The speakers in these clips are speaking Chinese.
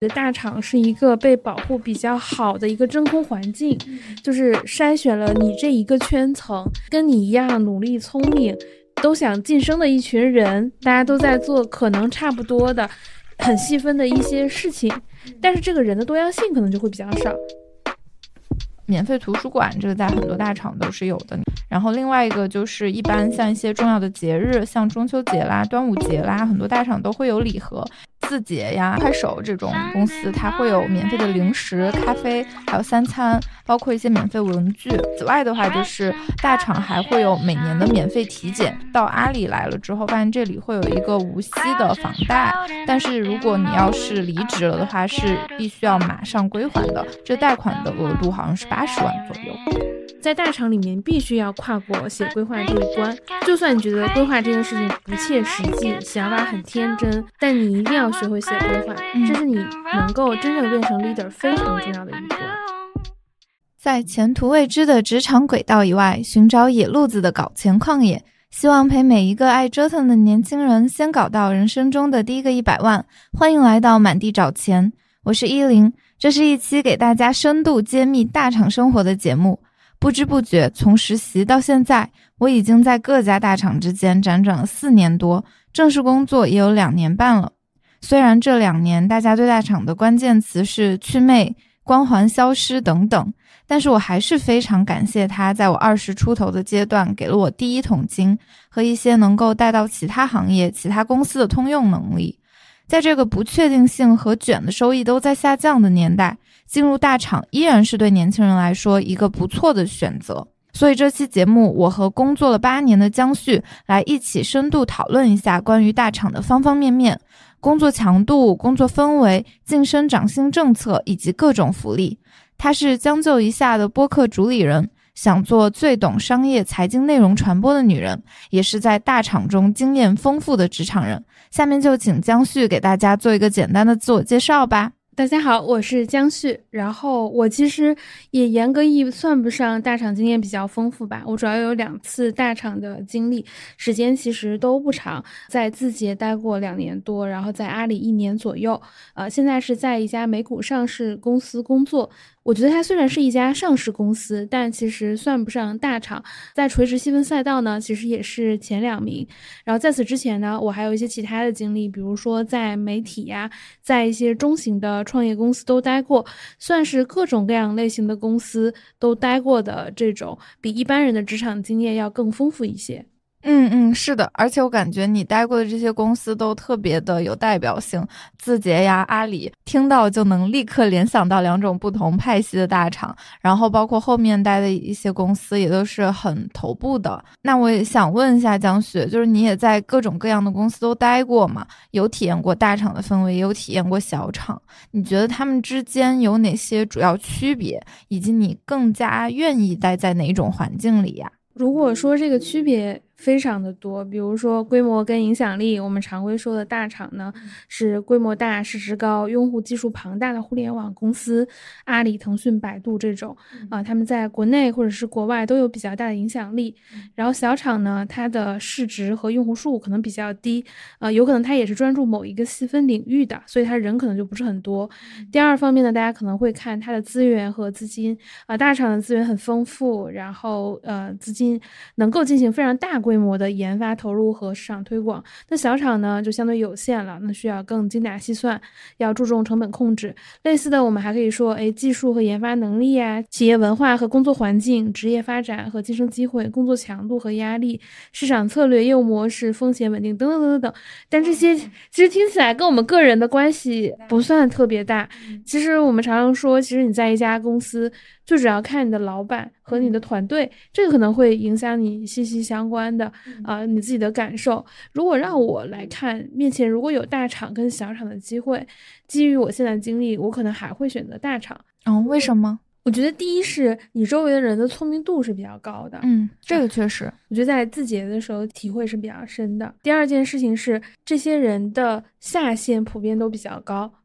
大厂是一个被保护比较好的一个真空环境，就是筛选了你这一个圈层，跟你一样努力聪明都想晋升的一群人，大家都在做可能差不多的很细分的一些事情，但是这个人的多样性可能就会比较少。 免费图书馆这个在很多大厂都是有的，然后另外一个就是一般像一些重要的节日，像中秋节啦、端午节啦，很多大厂都会有礼盒。字节呀、快手这种公司，它会有免费的零食、咖啡，还有3餐，包括一些免费文具。此外的话，就是大厂还会有每年的免费体检。到阿里来了之后，发现这里会有一个无息的房贷，但是如果你要是离职了的话，是必须要马上归还的。这贷款的额度好像是80万左右。 在大厂里面必须要跨过写规划这一关，就算你觉得规划这件事情不切实际，想法很天真，但你一定要学会写规划，这是你能够真正变成 leader 非常重要的一关。 在前途未知的职场轨道以外，寻找野路子的搞钱旷野，希望陪每一个爱折腾的年轻人先搞到人生中的第一个100万。欢迎来到满地找钱，我是依林，这是一期给大家深度揭秘大厂生活的节目。不知不觉，从实习到现在，我已经在各家大厂之间辗转了4年多，正式工作也有2年半了。虽然这2年大家对大厂的关键词是祛魅、光环消失等等，但是我还是非常感谢他在我20出头的阶段给了我第一桶金和一些能够带到其他行业、其他公司的通用能力。在这个不确定性和卷的收益都在下降的年代，进入大厂依然是对年轻人来说一个不错的选择。所以这期节目，我和工作了8年的江旭来一起深度讨论一下关于大厂的方方面面，工作强度、工作氛围、晋升涨薪政策以及各种福利。他是将就一下的播客主理人，想做最懂商业财经内容传播的女人，也是在大厂中经验丰富的职场人。下面就请江旭给大家做一个简单的自我介绍吧。 大家好，我是江旭，然后我其实也严格意义算不上大厂经验比较丰富吧，我主要有2次大厂的经历，时间其实都不长，在字节待过2年多，然后在阿里1年左右，现在是在一家美股上市公司工作。我觉得它虽然是一家上市公司，但其实算不上大厂，在垂直细分赛道呢，其实也是前2名。然后在此之前呢，我还有一些其他的经历，比如说在媒体呀，在一些中型的创业公司都待过，算是各种各样类型的公司都待过的这种，比一般人的职场经验要更丰富一些。 是的，而且我感觉你待过的这些公司都特别的有代表性，字节呀、阿里，听到就能立刻联想到2种不同派系的大厂，然后包括后面待的一些公司也都是很头部的。那我也想问一下江雪，就是你也在各种各样的公司都待过嘛，有体验过大厂的氛围，也有体验过小厂，你觉得他们之间有哪些主要区别，以及你更加愿意待在哪种环境里呀？ 如果说这个区别非常的多，比如说规模跟影响力，我们常规说的大厂呢，是规模大、市值高、用户基数庞大的互联网公司，阿里、腾讯、百度这种他们在国内或者是国外都有比较大的影响力。然后小厂呢，它的市值和用户数可能比较低，有可能它也是专注某一个细分领域的，所以它人可能就不是很多。第二方面呢，大家可能会看它的资源和资金，大厂的资源很丰富，然后资金能够进行非常大规模的研发投入和市场推广。那小厂呢就相对有限了，那需要更精打细算，要注重成本控制。类似的我们还可以说技术和研发能力啊，企业文化和工作环境，职业发展和晋升机会，工作强度和压力，市场策略、业务模式，风险稳定等等等等等。但这些其实听起来跟我们个人的关系不算特别大。其实我们常常说，其实你在一家公司最主要看你的老板和你的团队，这个可能会影响你息息相关的你自己的感受。如果让我来看，面前如果有大厂跟小厂的机会，基于我现在的经历，我可能还会选择大厂。 为什么？ 我觉得第一是你周围的人的聪明度是比较高的， 这个确实， 我觉得在字节的时候体会是比较深的。第二件事情是这些人的下限普遍都比较高，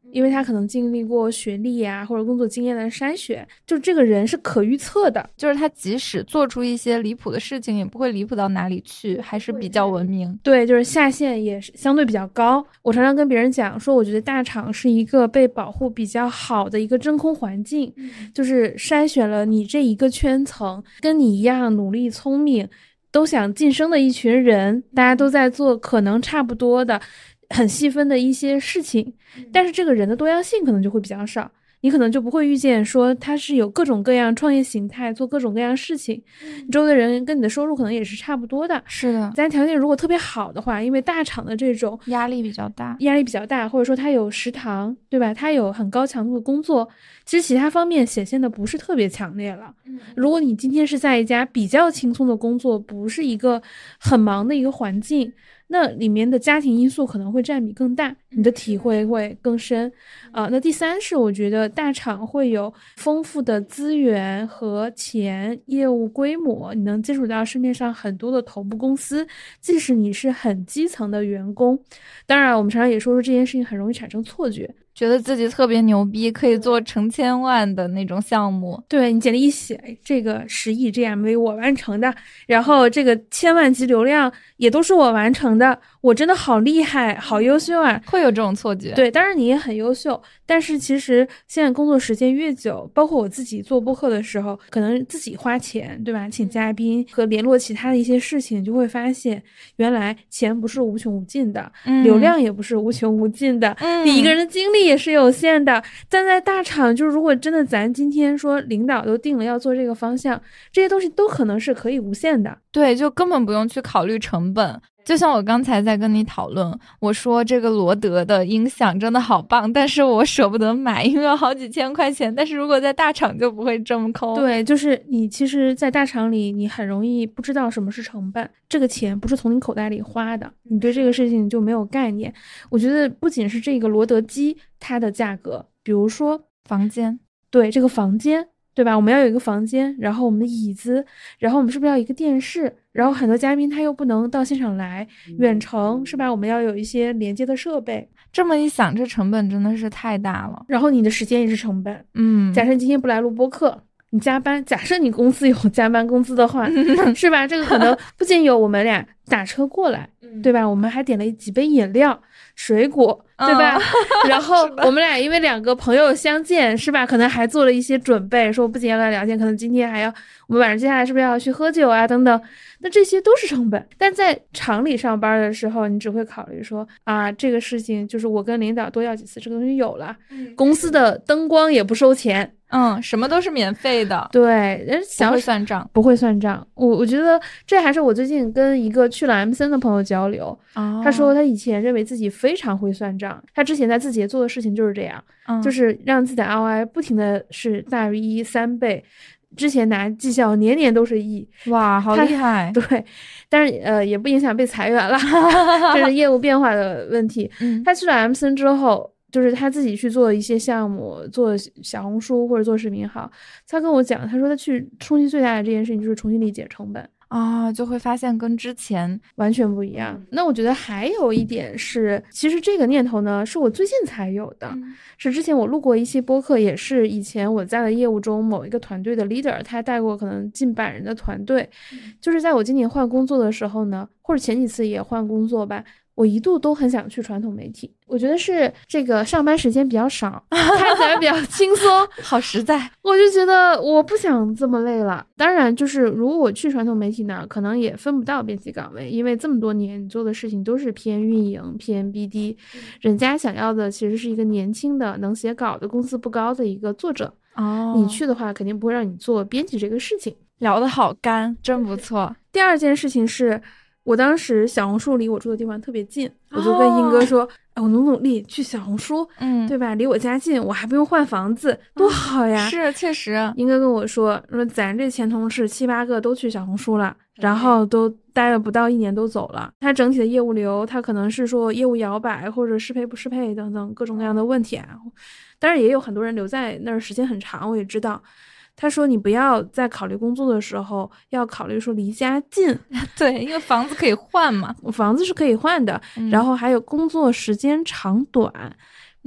因为他可能经历过学历啊或者工作经验的筛选，就这个人是可预测的， 就是他即使做出一些离谱的事情，也不会离谱到哪里去，还是比较文明。 对，就是下限也是相对比较高。我常常跟别人讲说，我觉得大厂是一个被保护比较好的一个真空环境，就是筛选了你这一个圈层，跟你一样努力聪明都想晋升的一群人，大家都在做可能差不多的很细分的一些事情，但是这个人的多样性可能就会比较少，你可能就不会遇见说他是有各种各样创业形态，做各种各样事情，你周围的人跟你的收入可能也是差不多的。 是的， 咱条件如果特别好的话，因为大厂的这种压力比较大， 或者说他有食堂，对吧？他有很高强度的工作，其实其他方面显现的不是特别强烈了。如果你今天是在一家比较轻松的工作，不是一个很忙的一个环境，那里面的家庭因素可能会占比更大，你的体会会更深。那第三是我觉得大厂会有丰富的资源和钱，业务规模，你能接触到市面上很多的头部公司，即使你是很基层的员工。当然我们常常也说这件事情很容易产生错觉， 觉得自己特别牛逼，可以做成千万的那种项目。 对，你简历一写，这个10亿 GMV 我完成的，然后这个千万级流量也都是我完成的，我真的好厉害，好优秀啊！ 会有这种错觉。 对，当然你也很优秀，但是其实现在工作时间越久，包括我自己做播客的时候，可能自己花钱，对吧？请嘉宾和联络其他的一些事情，就会发现原来钱不是无穷无尽的，流量也不是无穷无尽的，你一个人的精力也是有限的。但在大厂，就是如果真的咱今天说领导都定了要做这个方向，这些东西都可能是可以无限的。 对，就根本不用去考虑成本。就像我刚才在跟你讨论，我说这个罗德的音响真的好棒，但是我舍不得买，因为要好几千块钱。但是如果在大厂就不会这么抠。 对，就是你其实在大厂里，你很容易不知道什么是成本，这个钱不是从你口袋里花的，你对这个事情就没有概念。我觉得不仅是这个罗德机它的价格，比如说房间， 对，这个房间，对吧？我们要有一个房间，然后我们的椅子，然后我们是不是要有一个电视？然后很多嘉宾他又不能到现场来，远程是吧？我们要有一些连接的设备。 这么一想，这成本真的是太大了。 然后你的时间也是成本。假设你今天不来录播客，你加班，假设你公司有加班工资的话，是吧？这个可能不仅有我们俩打车过来，对吧？我们还点了几杯饮料、水果，对吧？然后我们俩因为2个朋友相见，是吧？可能还做了一些准备，说不仅要来聊天，可能今天还要我们晚上接下来是不是要去喝酒啊等等。那这些都是成本。但在厂里上班的时候，你只会考虑说啊，这个事情就是我跟领导多要几次，这个东西有了，公司的灯光也不收钱。 什么都是免费的。 对， 不会算账， 不会算账。我觉得这还是我最近跟一个去了 M3 的朋友交流，他说他以前认为自己非常会算账，他之前在字节做的事情就是这样，就是让自己的 ROI 不停的是大于1 3倍，之前拿绩效年年都是1， 哇，好厉害。 对，但是也不影响被裁员了，这是业务变化的问题。他去了 M3 之后，就是他自己去做一些项目，做小红书或者做视频号，他跟我讲，他说他去冲击最大的这件事情就是重新理解成本就会发现跟之前完全不一样。那我觉得还有一点是，其实这个念头呢是我最近才有的，是之前我录过一期播客，也是以前我在的业务中某一个团队的 leader， 他带过可能近100人的团队，就是在我今年换工作的时候呢，或者前几次也换工作吧，我一度都很想去传统媒体，我觉得是这个上班时间比较少，看起来比较轻松， 好实在。 我就觉得我不想这么累了。当然，就是如果我去传统媒体呢，可能也分不到编辑岗位，因为这么多年你做的事情都是偏运营、偏 BD，人家想要的其实是一个年轻的、能写稿的、工资不高的一个作者。你去的话，肯定不会让你做编辑这个事情。 聊得好干，真不错。 第二件事情是，我当时小红书离我住的地方特别近，我就跟英哥说，我努力去小红书，对吧？离我家近，我还不用换房子，多好呀！ 是，确实。 英哥跟我说咱这前同事7、8个都去小红书了，然后都待了不到1年都走了。他整体的业务流，他可能是说业务摇摆或者适配不适配等等各种各样的问题啊。当然也有很多人留在那儿时间很长，我也知道。他说你不要在考虑工作的时候要考虑说离家近， 对，因为房子可以换嘛， 房子是可以换的，然后还有工作时间长短。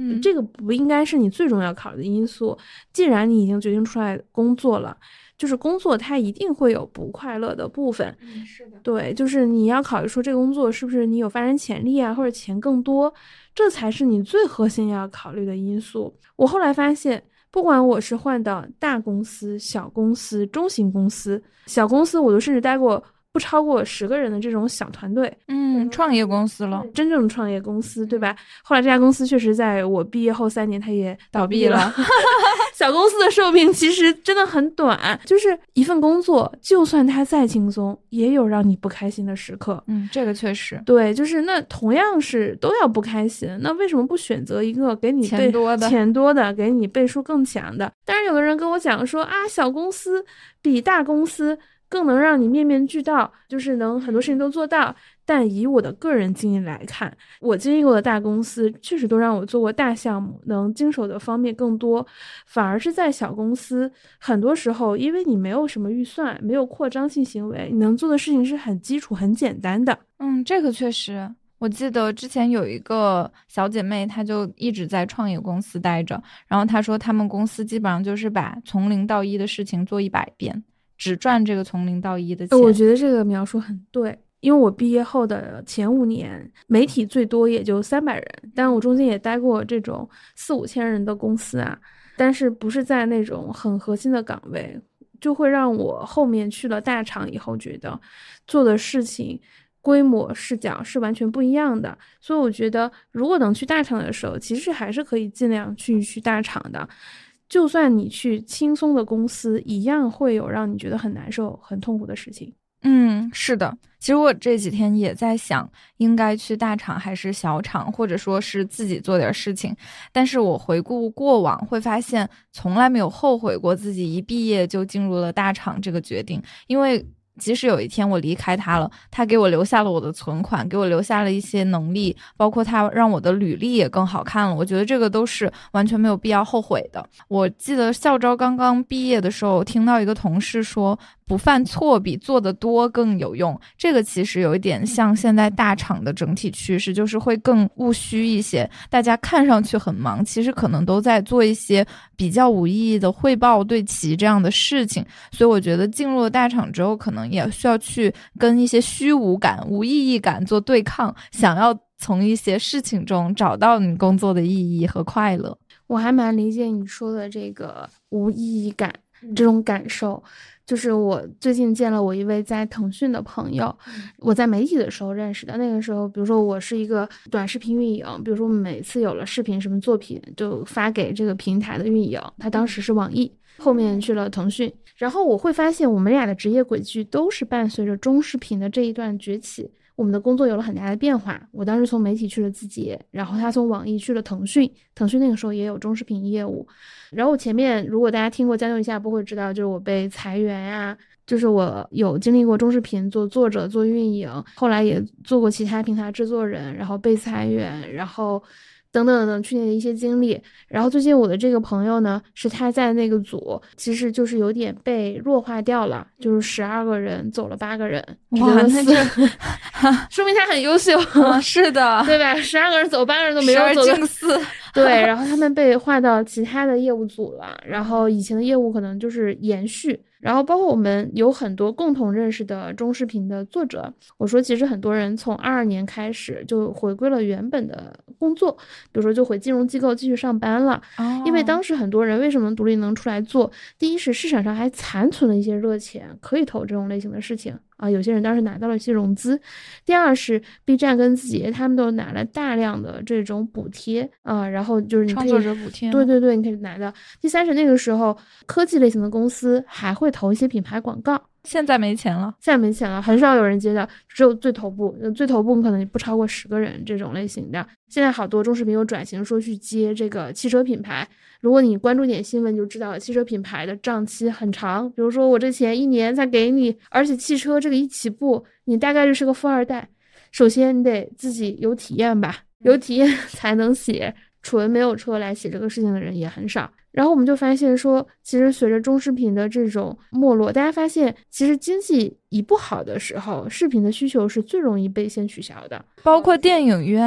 这个不应该是你最重要考虑的因素。既然你已经决定出来工作了，就是工作它一定会有不快乐的部分。 是的， 对，就是你要考虑说这个工作是不是你有发展潜力啊，或者钱更多，这才是你最核心要考虑的因素。我后来发现，不管我是换到大公司、小公司、中型公司，小公司我都甚至待过不超过10个人的这种小团队， 创业公司了， 真正的创业公司，对吧？后来这家公司确实在我毕业后3年，它也倒闭了。小公司的寿命其实真的很短，就是一份工作，就算它再轻松，也有让你不开心的时刻。 这个确实， 对，就是那同样是都要不开心，那为什么不选择一个给你钱多的，给你倍数更强的？当然，有的人跟我讲说啊，小公司比大公司更能让你面面俱到，就是能很多事情都做到。但以我的个人经验来看，我经历过的大公司确实都让我做过大项目，能经手的方面更多。反而是在小公司，很多时候因为你没有什么预算，没有扩张性行为，你能做的事情是很基础很简单的。 这个确实，我记得之前有一个小姐妹，她就一直在创业公司待着，然后她说他们公司基本上就是把从0到1的事情做100遍，只赚这个从0到1的钱。 我觉得这个描述很对，因为我毕业后的前5年，媒体最多也就300人，但我中间也待过这种4-5千人的公司啊，但是不是在那种很核心的岗位，就会让我后面去了大厂以后，觉得做的事情规模视角是完全不一样的。所以我觉得如果能去大厂的时候，其实还是可以尽量去大厂的，就算你去轻松的公司，一样会有让你觉得很难受很痛苦的事情。 是的，其实我这几天也在想，应该去大厂还是小厂，或者说是自己做点事情。但是我回顾过往，会发现从来没有后悔过自己一毕业就进入了大厂这个决定，因为即使有一天我离开他了，他给我留下了我的存款，给我留下了一些能力，包括他让我的履历也更好看了，我觉得这个都是完全没有必要后悔的。我记得校招刚刚毕业的时候，听到一个同事说，不犯错比做得多更有用。这个其实有一点像现在大厂的整体趋势，就是会更务虚一些，大家看上去很忙，其实可能都在做一些比较无意义的汇报对齐这样的事情。所以我觉得进入了大厂之后，可能也需要去跟一些虚无感、无意义感做对抗，想要从一些事情中找到你工作的意义和快乐。 我还蛮理解你说的这个无意义感这种感受。就是我最近见了我一位在腾讯的朋友，我在媒体的时候认识的。那个时候比如说我是一个短视频运营，比如说每次有了视频什么作品就发给这个平台的运营，他当时是网易，后面去了腾讯。然后我会发现我们俩的职业轨迹都是伴随着中视频的这一段崛起，我们的工作有了很大的变化。我当时从媒体去了字节，然后他从网易去了腾讯，腾讯那个时候也有中视频业务。然后前面如果大家听过将就一下不会知道，就是我被裁员呀，就是我有经历过中视频做作者做运营，后来也做过其他平台制作人，然后被裁员，然后等等等去年的一些经历。然后最近我的这个朋友呢，是他在那个组其实就是有点被弱化掉了，就是12个人走了8个人。 哇塞说明他很优秀。 是的， 对吧？12个人走8个人都没有走 12进4。 对，然后他们被划到其他的业务组了，然后以前的业务可能就是延续。然后包括我们有很多共同认识的中视频的作者，我说其实很多人从22年开始就回归了原本的工作，比如说就回金融机构继续上班了。因为当时很多人为什么独立能出来做，第一是市场上还残存了一些热钱可以投这种类型的事情啊，有些人当时拿到了一些融资。第二是 B 站跟字节他们都拿了大量的这种补贴啊，然后就是你可以创作者补贴， 对对对，你可以拿到。第三是那个时候科技类型的公司还会投一些品牌广告， 现在没钱了， 现在没钱了，很少有人接到，只有最头部可能不超过10个人这种类型的。现在好多中视频有转型说去接这个汽车品牌，如果你关注点新闻就知道汽车品牌的账期很长，比如说我这钱1年才给你，而且汽车这个一起步你大概率是个富二代。首先你得自己有体验吧，有体验才能写，纯没有车来写这个事情的人也很少。然后我们就发现说，其实随着中视频的这种没落，大家发现其实经济一不好的时候，视频的需求是最容易被先取消的， 包括电影院。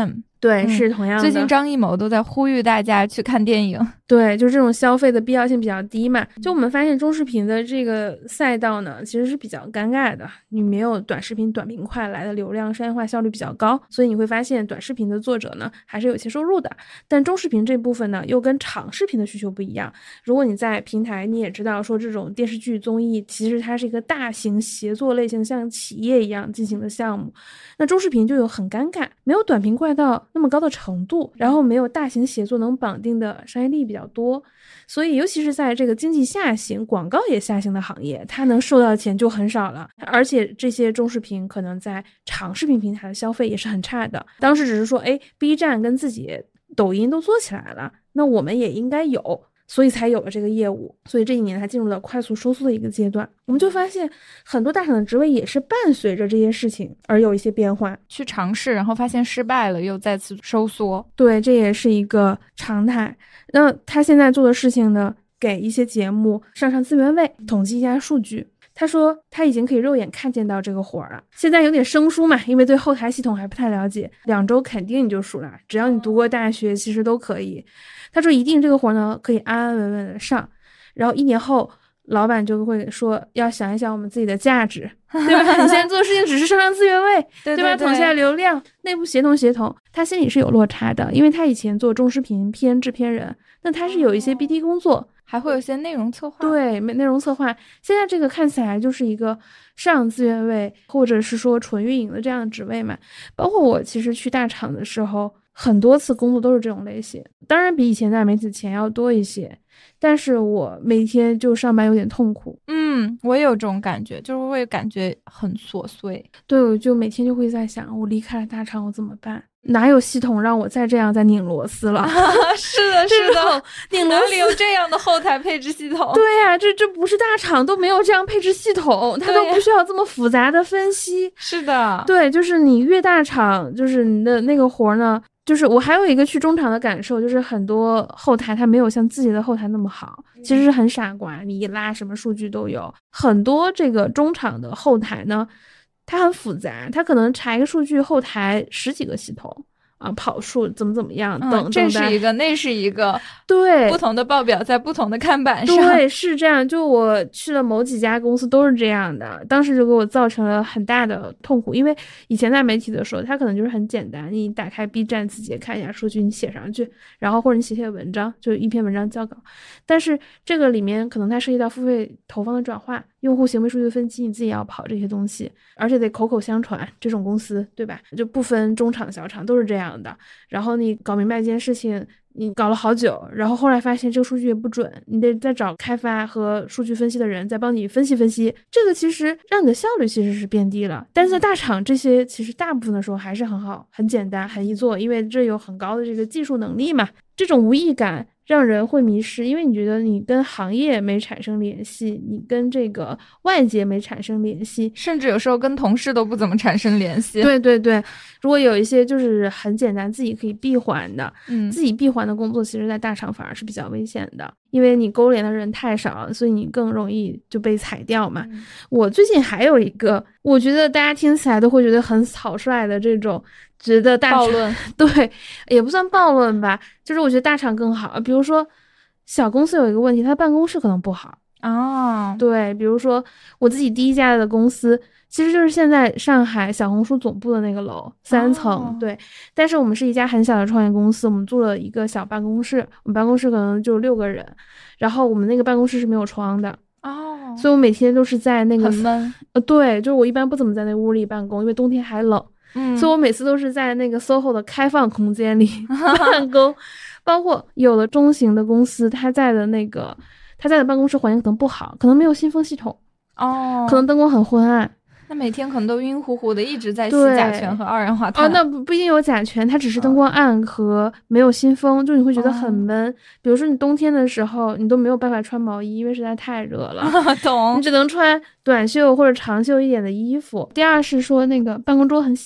对，是同样的。 最近张艺谋都在呼吁大家去看电影。 对，就这种消费的必要性比较低嘛。就我们发现中视频的这个赛道呢，其实是比较尴尬的。你没有短视频短平快来的流量商业化效率比较高，所以你会发现短视频的作者呢还是有些收入的。但中视频这部分呢，又跟长视频的需求不一样。如果你在平台，你也知道说这种电视剧综艺，其实它是一个大型协作类型，像企业一样进行的项目。那中视频就有很尴尬，没有短平快到那么高的程度，然后没有大型协作能绑定的商业力比较多，所以尤其是在这个经济下行、广告业下行的行业，它能收到的钱就很少了。而且这些中视频可能在长视频平台的消费也是很差的。当时只是说B 站跟自己抖音都做起来了，那我们也应该有，所以才有了这个业务。所以这一年它进入了快速收缩的一个阶段。我们就发现很多大厂的职位也是伴随着这些事情而有一些变化， 去尝试，然后发现失败了，又再次收缩。 对，这也是一个常态。那他现在做的事情呢，给一些节目上资源位，统计一下数据。他说他已经可以肉眼看见到这个活了，现在有点生疏嘛，因为对后台系统还不太了解，2周肯定你就熟了，只要你读过大学其实都可以。他说一定这个活呢可以安安稳稳的上，然后1年后老板就会说要想一想我们自己的价值，对吧？你现在做的事情只是上资源位，对吧？统下流量，内部协同，他心里是有落差的，因为他以前做中视频偏制片人，那他是有一些 BD 工作， 还会有一些内容策划。 对，内容策划。现在这个看起来就是一个上资源位，或者是说纯运营的这样的职位嘛。包括我其实去大厂的时候，很多次工作都是这种类型，当然比以前在媒体钱要多一些，但是我每天就上班有点痛苦。 我也有这种感觉，就是会感觉很琐碎。 对，我就每天就会在想，我离开了大厂我怎么办？哪有系统让我再这样再拧螺丝了？ 是的，拧螺丝哪里有这样的后台配置系统？ 对呀，这不是大厂都没有这样配置系统，它都不需要这么复杂的分析。 是的， 对，就是你越大厂，就是你的那个活呢，就是我还有一个去中厂的感受，就是很多后台它没有像自己的后台那么好，其实是很傻瓜，你一拉什么数据都有。很多这个中厂的后台呢，它很复杂，它可能查一个数据后台10几个系统啊，跑数怎么样等， 这是一个那是一个， 对， 不同的报表在不同的看板上， 对，是这样。就我去了某几家公司都是这样的，当时就给我造成了很大的痛苦。因为以前在媒体的时候，它可能就是很简单，你打开 B 站自己看一下数据，你写上去，然后或者你写文章，就一篇文章交稿。但是这个里面可能它涉及到付费投放的转化，用户行为数据分析，你自己要跑这些东西，而且得口口相传，这种公司对吧，就不分中厂小厂都是这样的。然后你搞明白一件事情，你搞了好久，然后后来发现这个数据也不准，你得再找开发和数据分析的人再帮你分析，这个其实让你的效率其实是变低了。但是在大厂这些其实大部分的时候还是很好，很简单，很易做，因为这有很高的这个技术能力嘛。这种无意感让人会迷失，因为你觉得你跟行业没产生联系，你跟这个外界没产生联系， 甚至有时候跟同事都不怎么产生联系。 对，如果有一些就是很简单自己可以闭环的，自己闭环的工作，其实在大厂反而是比较危险的，因为你勾连的人太少，所以你更容易就被裁掉嘛。我最近还有一个我觉得大家听起来都会觉得很草率的这种觉得大厂暴论， 对，也不算暴论吧，就是我觉得大厂更好。比如说小公司有一个问题，它办公室可能不好对，比如说我自己第一家的公司其实就是现在上海小红书总部的那个楼3层对，但是我们是一家很小的创业公司，我们租了一个小办公室，我们办公室可能就6个人，然后我们那个办公室是没有窗的所以我每天都是在那个很闷对，就是我一般不怎么在那屋里办公，因为冬天还冷所以我每次都是在那个 SOHO 的开放空间里办公包括有的中型的公司他在的办公室环境可能不好，可能没有新风系统可能灯光很昏暗， 那每天可能都晕乎乎的，一直在吸甲醛和二氧化碳那不一定有甲醛，它只是灯光暗和没有新风就你会觉得很闷比如说你冬天的时候你都没有办法穿毛衣，因为实在太热了你只能穿短袖或者长袖一点的衣服。第二是说那个办公桌很小，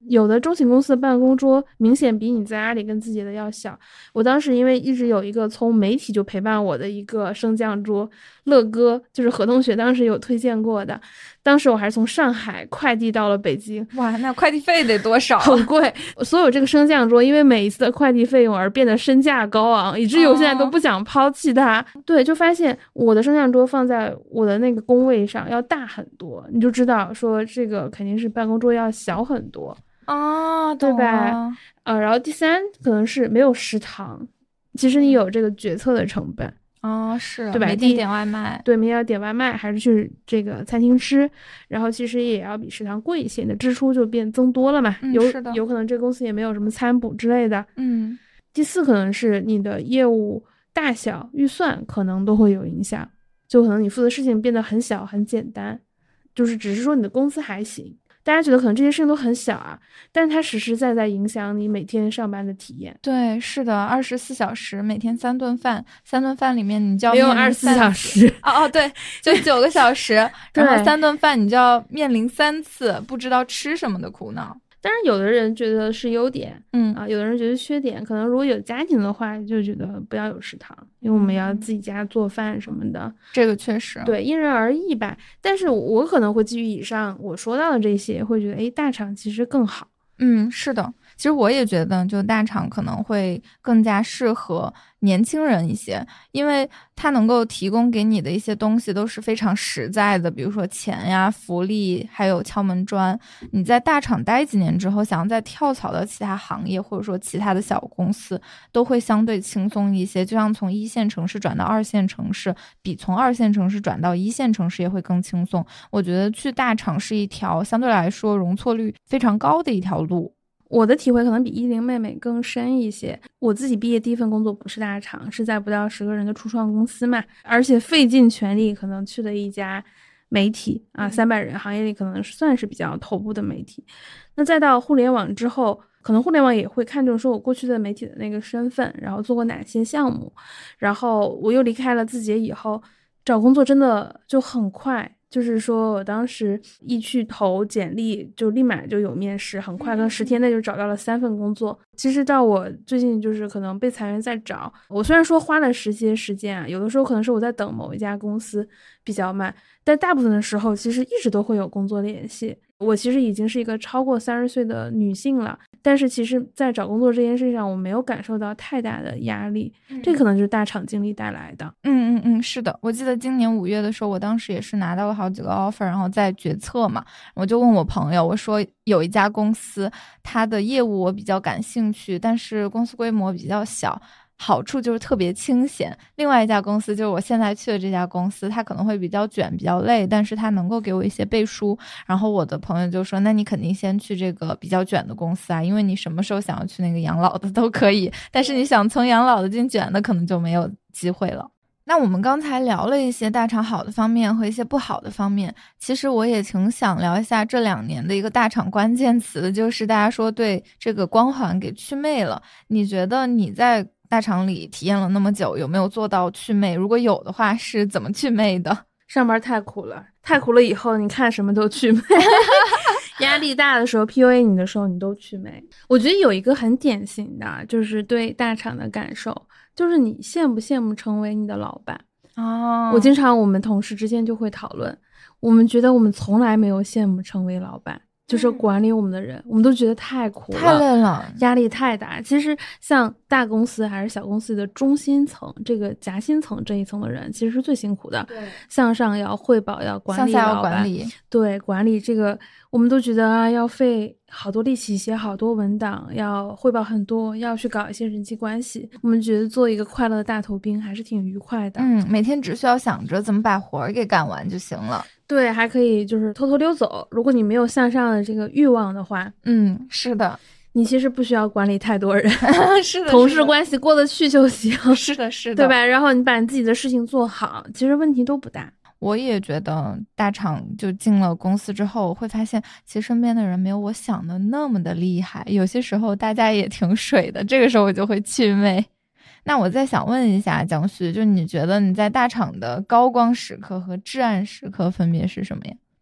有的中型公司的办公桌明显比你在阿里跟字节的要小。我当时因为一直有一个从媒体就陪伴我的一个升降桌，乐哥就是何同学当时有推荐过的，当时我还是从上海快递到了北京。 哇，那快递费得多少？ 很贵。所有这个升降桌因为每一次的快递费用而变得身价高昂，以至于我现在都不想抛弃它。对，就发现我的升降桌放在我的那个工位上要大很多，你就知道说这个肯定是办公桌要小很多。对吧？然后第三可能是没有食堂，其实你有这个决策的成本。 是， 对吧？ 每天点外卖， 对，每天要点外卖，还是去这个餐厅吃，然后其实也要比食堂贵一些，你的支出就变增多了嘛。有可能这个公司也没有什么餐补之类的。第四可能是你的业务大小、预算可能都会有影响，就可能你负责的事情变得很小很简单，就是只是说你的公司还行。大家觉得可能这些事情都很小啊，但是它实实在在影响你每天上班的体验。 对，是的，24小时，每天3顿饭，3顿饭里面你就要没有24小时对，就9个小时，然后3顿饭你就要面临3次不知道吃什么的苦恼。 当然有的人觉得是优点，有的人觉得缺点，可能如果有家庭的话就觉得不要有食堂，因为我们要自己家做饭什么的。 这个确实对，因人而异吧。但是我可能会基于以上我说到的这些，会觉得大厂其实更好。 是的，其实我也觉得就大厂可能会更加适合年轻人一些，因为它能够提供给你的一些东西都是非常实在的，比如说钱呀、福利，还有敲门砖。你在大厂待几年之后，想要再跳槽到其他行业或者说其他的小公司，都会相对轻松一些。就像从1线城市转到2线城市，比从2线城市转到1线城市也会更轻松。我觉得去大厂是一条相对来说容错率非常高的一条路。 我的体会可能比10妹妹更深一些。我自己毕业第一份工作不是大厂，是在不到10个人的初创公司嘛，而且费尽全力可能去了一家媒体300人，行业里可能算是比较头部的媒体。那再到互联网之后，可能互联网也会看重说我过去的媒体的那个身份，然后做过哪些项目，然后我又离开了字节以后，找工作真的就很快。就是说我当时一去投简历就立马就有面试，很快可能10天内就找到了3份工作。其实到我最近就是可能被裁员在找，我虽然说花了些时间有的时候可能是我在等某一家公司比较慢，但大部分的时候其实一直都会有工作联系。我其实已经是一个超过30岁的女性了，但是其实在找工作这件事上我没有感受到太大的压力，这可能就是大厂经历带来的。 是的，我记得今年5月的时候，我当时也是拿到了好几个 offer， 然后在决策嘛，我就问我朋友，我说有一家公司它的业务我比较感兴趣，但是公司规模比较小，好处就是特别清闲。另外一家公司就是我现在去的这家公司，它可能会比较卷比较累，但是它能够给我一些背书。然后我的朋友就说，那你肯定先去这个比较卷的公司啊，因为你什么时候想要去那个养老的都可以，但是你想从养老的进卷的可能就没有机会了。那我们刚才聊了一些大厂好的方面和一些不好的方面，其实我也挺想聊一下这2年的一个大厂关键词，就是大家说对这个光环给祛魅了。你觉得你在大厂里体验了那么久，有没有做到祛魅？如果有的话，是怎么祛魅的？ 上班太苦了，太苦了以后你看什么都祛魅压力大的时候 PUA 你的时候你都祛魅。我觉得有一个很典型的就是对大厂的感受，就是你羡不羡慕成为你的老板。我经常我们同事之间就会讨论，我们觉得我们从来没有羡慕成为老板，就是管理我们的人，我们都觉得太苦了， 太累了， 压力太大。其实像大公司还是小公司的中心层，这个夹心层这一层的人其实是最辛苦的。 对， 向上要汇报，要管理老板， 向下要管理。 对，管理这个我们都觉得要费好多力气，写好多文档，要汇报很多，要去搞一些人际关系。我们觉得做一个快乐的大头兵还是挺愉快的。 每天只需要想着怎么把活儿给干完就行了。 对，还可以就是偷偷溜走。如果你没有向上的这个欲望的话， 是的， 你其实不需要管理太多人是的， 同事关系过得去就行。 是的，是的， 对吧？然后你把你自己的事情做好，其实问题都不大。 我也觉得大厂就进了公司之后，会发现其实身边的人没有我想的那么的厉害，有些时候大家也挺水的，这个时候我就会祛魅。那我再想问一下江旭，就你觉得你在大厂的高光时刻和至暗时刻分别是什么呀？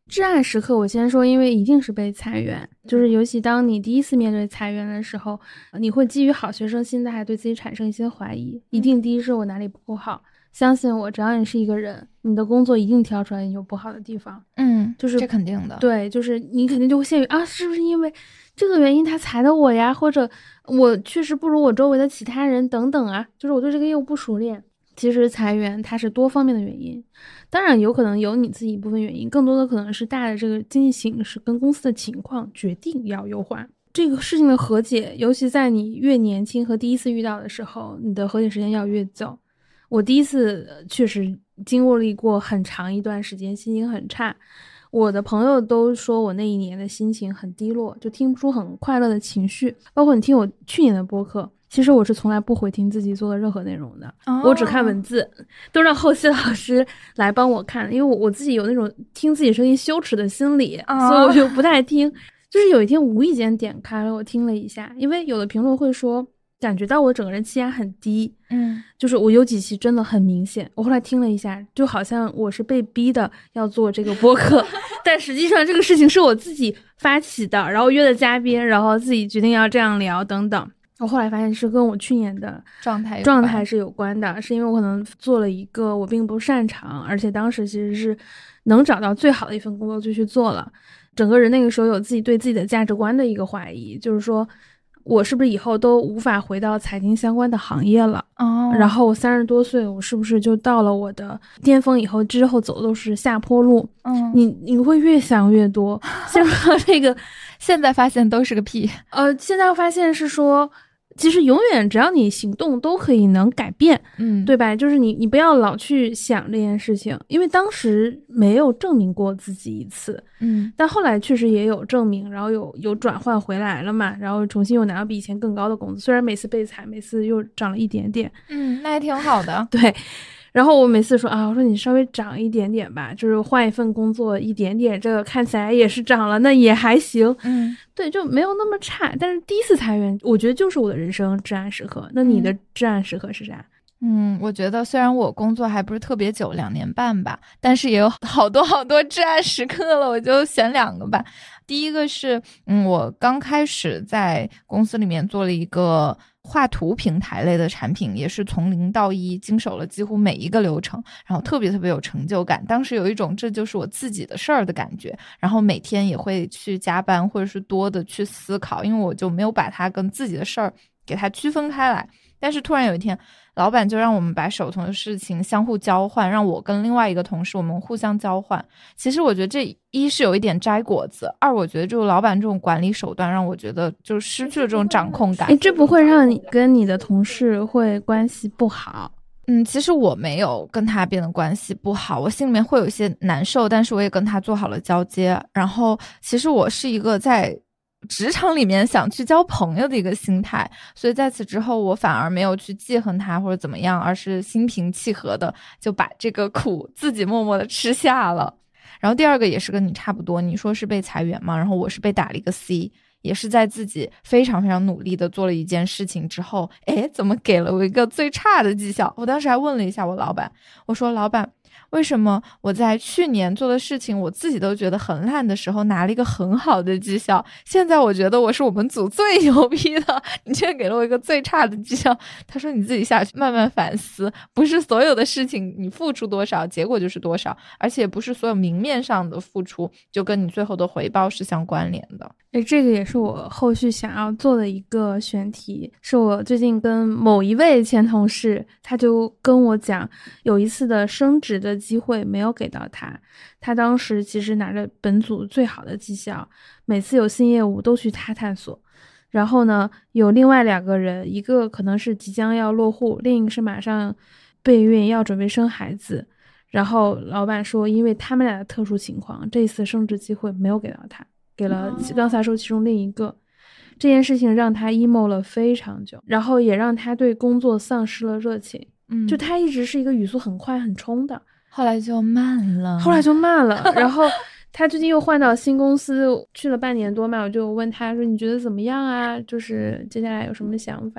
至暗时刻我先说，因为一定是被裁员，就是尤其当你第一次面对裁员的时候，你会基于好学生心态对自己产生一些怀疑，一定第一是我哪里不够好，相信我，只要你是一个人，你的工作一定挑出来有不好的地方。就是这肯定的。 对，就是你肯定就会陷于啊，是不是因为这个原因他裁的我呀，或者我确实不如我周围的其他人等等啊，就是我对这个业务不熟练。其实裁员它是多方面的原因，当然有可能有你自己一部分原因，更多的可能是大的这个经济形势跟公司的情况决定要优化。这个事情的和解，尤其在你越年轻和第一次遇到的时候，你的和解时间要越久。我第一次确实经历过很长一段时间，心情很差。我的朋友都说我那一年的心情很低落，就听不出很快乐的情绪。包括你听我去年的播客，其实我是从来不回听自己做的任何内容的，我只看文字，都让后期老师来帮我看，因为我自己有那种听自己声音羞耻的心理，所以我就不太听。就是有一天无意间点开了，我听了一下，因为有的评论会说感觉到我整个人气压很低，就是我有几期真的很明显。我后来听了一下，就好像我是被逼的要做这个播客，但实际上这个事情是我自己发起的，然后约的嘉宾，然后自己决定要这样聊等等。我后来发现是跟我去年的状态是有关的，是因为我可能做了一个我并不擅长，而且当时其实是能找到最好的一份工作就去做了。整个人那个时候有自己对自己的价值观的一个怀疑，就是说我是不是以后都无法回到财经相关的行业了？然后我30多岁，我是不是就到了我的巅峰以后，之后走的都是下坡路？你会越想越多。 现在发现都是个屁。 现在发现是说，其实永远只要你行动都可以能改变，对吧？就是你不要老去想这件事情，因为当时没有证明过自己一次，但后来确实也有证明，然后有转换回来了嘛，然后重新又拿到比以前更高的工资，虽然每次被裁，每次又涨了一点点， 那还挺好的。 对。然后我每次说我说你稍微涨一点点吧，就是换一份工作一点点，这个看起来也是涨了，那也还行，对，就没有那么差。但是第一次裁员，我觉得就是我的人生至暗时刻。那你的至暗时刻是啥？ 我觉得虽然我工作还不是特别久，2年半吧，但是也有好多至暗时刻了，我就选2个吧。第一个是我刚开始在公司里面做了一个画图平台类的产品，也是从0到1经手了几乎每一个流程，然后特别有成就感。当时有一种这就是我自己的事儿的感觉，然后每天也会去加班或者是多的去思考，因为我就没有把它跟自己的事儿给它区分开来。但是突然有一天，老板就让我们把手头的事情相互交换，让我跟另外一个同事我们互相交换。其实我觉得这一是有一点摘果子，二我觉得这个老板这种管理手段让我觉得就失去了这种掌控感。 这不会让你跟你的同事会关系不好？ 其实我没有跟他变得关系不好，我心里面会有一些难受，但是我也跟他做好了交接。然后其实我是一个在职场里面想去交朋友的一个心态，所以在此之后我反而没有去记恨他或者怎么样，而是心平气和的就把这个苦自己默默的吃下了。然后第二个也是跟你差不多，你说是被裁员嘛，然后我是被打了一个 C， 也是在自己非常努力的做了一件事情之后，怎么给了我一个最差的绩效？我当时还问了一下我老板，我说老板，为什么我在去年做的事情我自己都觉得很烂的时候拿了一个很好的绩效，现在我觉得我是我们组最牛逼的，你却给了我一个最差的绩效？他说你自己下去慢慢反思，不是所有的事情你付出多少结果就是多少，而且不是所有明面上的付出就跟你最后的回报是相关联的。 这个也是我后续想要做的一个选题，是我最近跟某一位前同事，他就跟我讲有一次的升职的机会没有给到他，他当时其实拿着本组最好的绩效，每次有新业务都去他探索，然后呢有另外2个人，一个可能是即将要落户，另一个是马上备孕要准备生孩子，然后老板说因为他们俩的特殊情况，这一次升职机会没有给到他，给了刚才说其中另一个。这件事情让他 emo 了非常久，然后也让他对工作丧失了热情。就他一直是一个语速很快很冲的， 后来就慢了。 然后他最近又换到新公司去了半年多嘛，我就问他说你觉得怎么样啊，就是接下来有什么想法？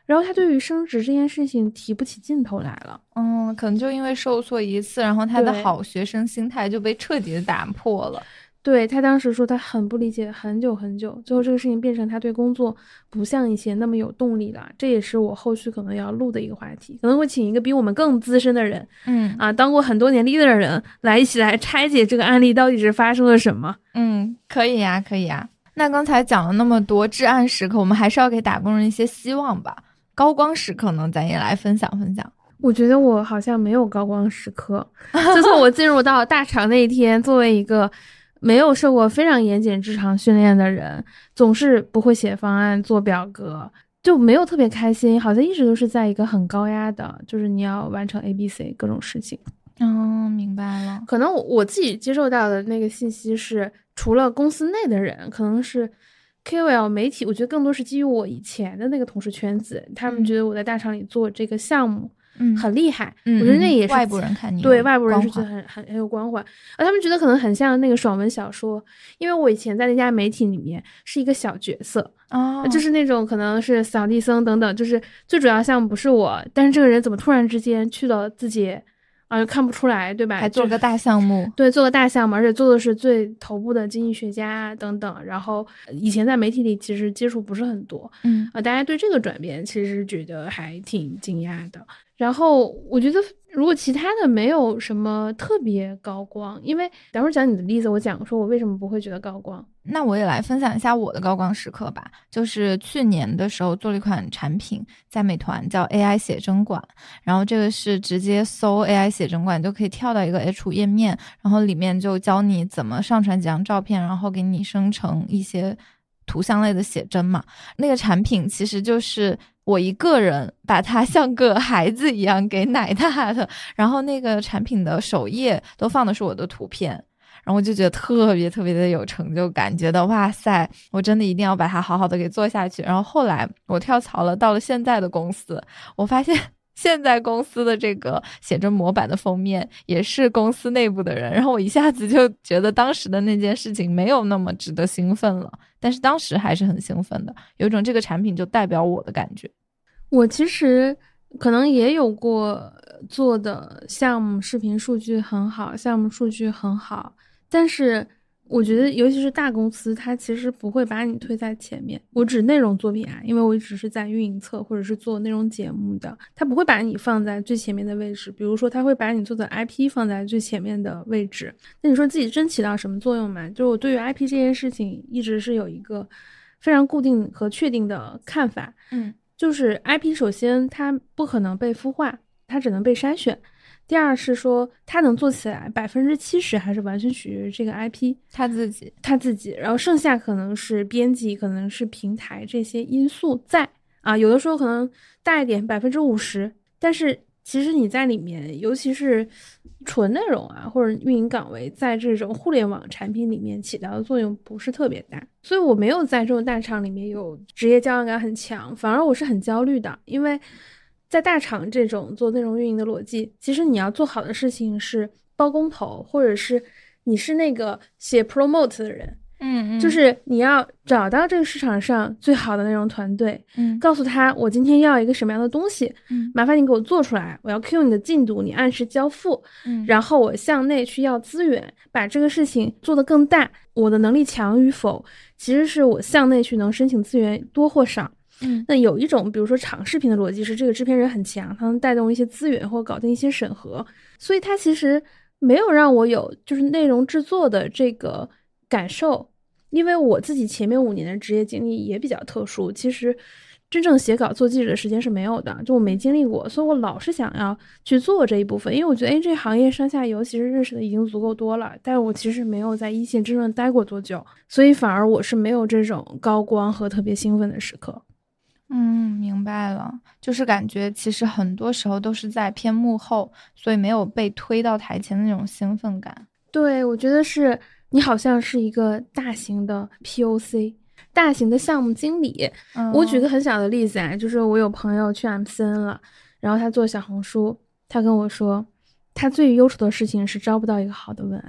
然后他对于升职这件事情提不起劲头来了。 可能就因为受挫一次，然后他的对好学生心态就被彻底的打破了。 对，他当时说他很不理解很久很久，最后这个事情变成他对工作不像以前那么有动力了。这也是我后续可能要录的一个话题，可能会请一个比我们更资深的人，当过很多年 leader 的人来一起来拆解这个案例到底是发生了什么。 可以呀，可以呀。那刚才讲了那么多至暗时刻，我们还是要给打工人一些希望吧。高光时刻呢，咱也来分享分享。 我觉得我好像没有高光时刻，自从我进入到大厂那一天，作为一个没有受过非常严谨职场训练的人，总是不会写方案做表格，就没有特别开心，好像一直都是在一个很高压的，就是你要完成 ABC 各种事情。 明白了。 可能我自己接受到的那个信息是，除了公司内的人，可能是 KOL 媒体，我觉得更多是基于我以前的那个同事圈子，他们觉得我在大厂里做这个项目很厉害，我觉得那也是外部人看你， 对外部人是觉得很有光环，而他们觉得可能很像那个爽文小说，因为我以前在那家媒体里面是一个小角色就是那种可能是扫地僧等等，就是最主要项目不是我，但是这个人怎么突然之间去了字节就看不出来，对吧？ 还做个大项目， 对，做个大项目，而且做的是最头部的经济学家等等。然后以前在媒体里其实接触不是很多，大家对这个转变其实觉得还挺惊讶的。然后我觉得如果其他的没有什么特别高光，因为等会儿讲你的例子，我讲说我为什么不会觉得高光。 那我也来分享一下我的高光时刻吧。就是去年的时候做了一款产品在美团叫 AI 写真馆，然后这个是直接搜 AI 写真馆就可以跳到一个 H5 页面，然后里面就教你怎么上传几张照片，然后给你生成一些图像类的写真嘛。那个产品其实就是我一个人把它像个孩子一样给奶大的，然后那个产品的首页都放的是我的图片，然后我就觉得特别特别的有成就感，觉得哇塞，我真的一定要把它好好的给做下去。然后后来我跳槽了，到了现在的公司，我发现现在公司的这个写真模板的封面也是公司内部的人，然后我一下子就觉得当时的那件事情没有那么值得兴奋了，但是当时还是很兴奋的，有一种这个产品就代表我的感觉。 我其实可能也有过做的项目视频数据很好，项目数据很好，但是我觉得尤其是大公司它其实不会把你推在前面，我指内容作品因为我一直是在运营侧或者是做内容节目的，它不会把你放在最前面的位置，比如说它会把你做的 IP 放在最前面的位置。那你说自己真起到什么作用吗？就是我对于 IP 这件事情一直是有一个非常固定和确定的看法，就是 IP 首先它不可能被孵化，它只能被筛选。第二是说它能做起来70%还是完全取决于这个 IP 他自己，然后剩下可能是编辑，可能是平台这些因素在有的时候可能大一点50%，但是其实你在里面，尤其是纯内容或者运营岗位，在这种互联网产品里面起到的作用不是特别大，所以我没有在这种大厂里面有职业焦虑感很强，反而我是很焦虑的，因为在大厂这种做内容运营的逻辑，其实你要做好的事情是包工头，或者是你是那个写 promote 的人，就是你要找到这个市场上最好的内容团队，告诉他我今天要一个什么样的东西，麻烦你给我做出来，我要 Q 你的进度，你按时交付，然后我向内去要资源，把这个事情做得更大，我的能力强与否，其实是我向内去能申请资源多或少。那有一种比如说长视频的逻辑是这个制片人很强，他能带动一些资源或搞定一些审核，所以他其实没有让我有就是内容制作的这个感受，因为我自己前面5年的职业经历也比较特殊，其实真正写稿做记者的时间是没有的，就我没经历过，所以我老是想要去做这一部分，因为我觉得这行业上下游其实认识的已经足够多了，但是我其实没有在一线真正待过多久，所以反而我是没有这种高光和特别兴奋的时刻。 明白了，就是感觉其实很多时候都是在偏幕后，所以没有被推到台前的那种兴奋感。 对，我觉得是你好像是一个大型的 POC， 大型的项目经理。我举个很小的例子就是我有朋友去 MCN 了，然后他做小红书，他跟我说他最忧愁的事情是招不到一个好的文案，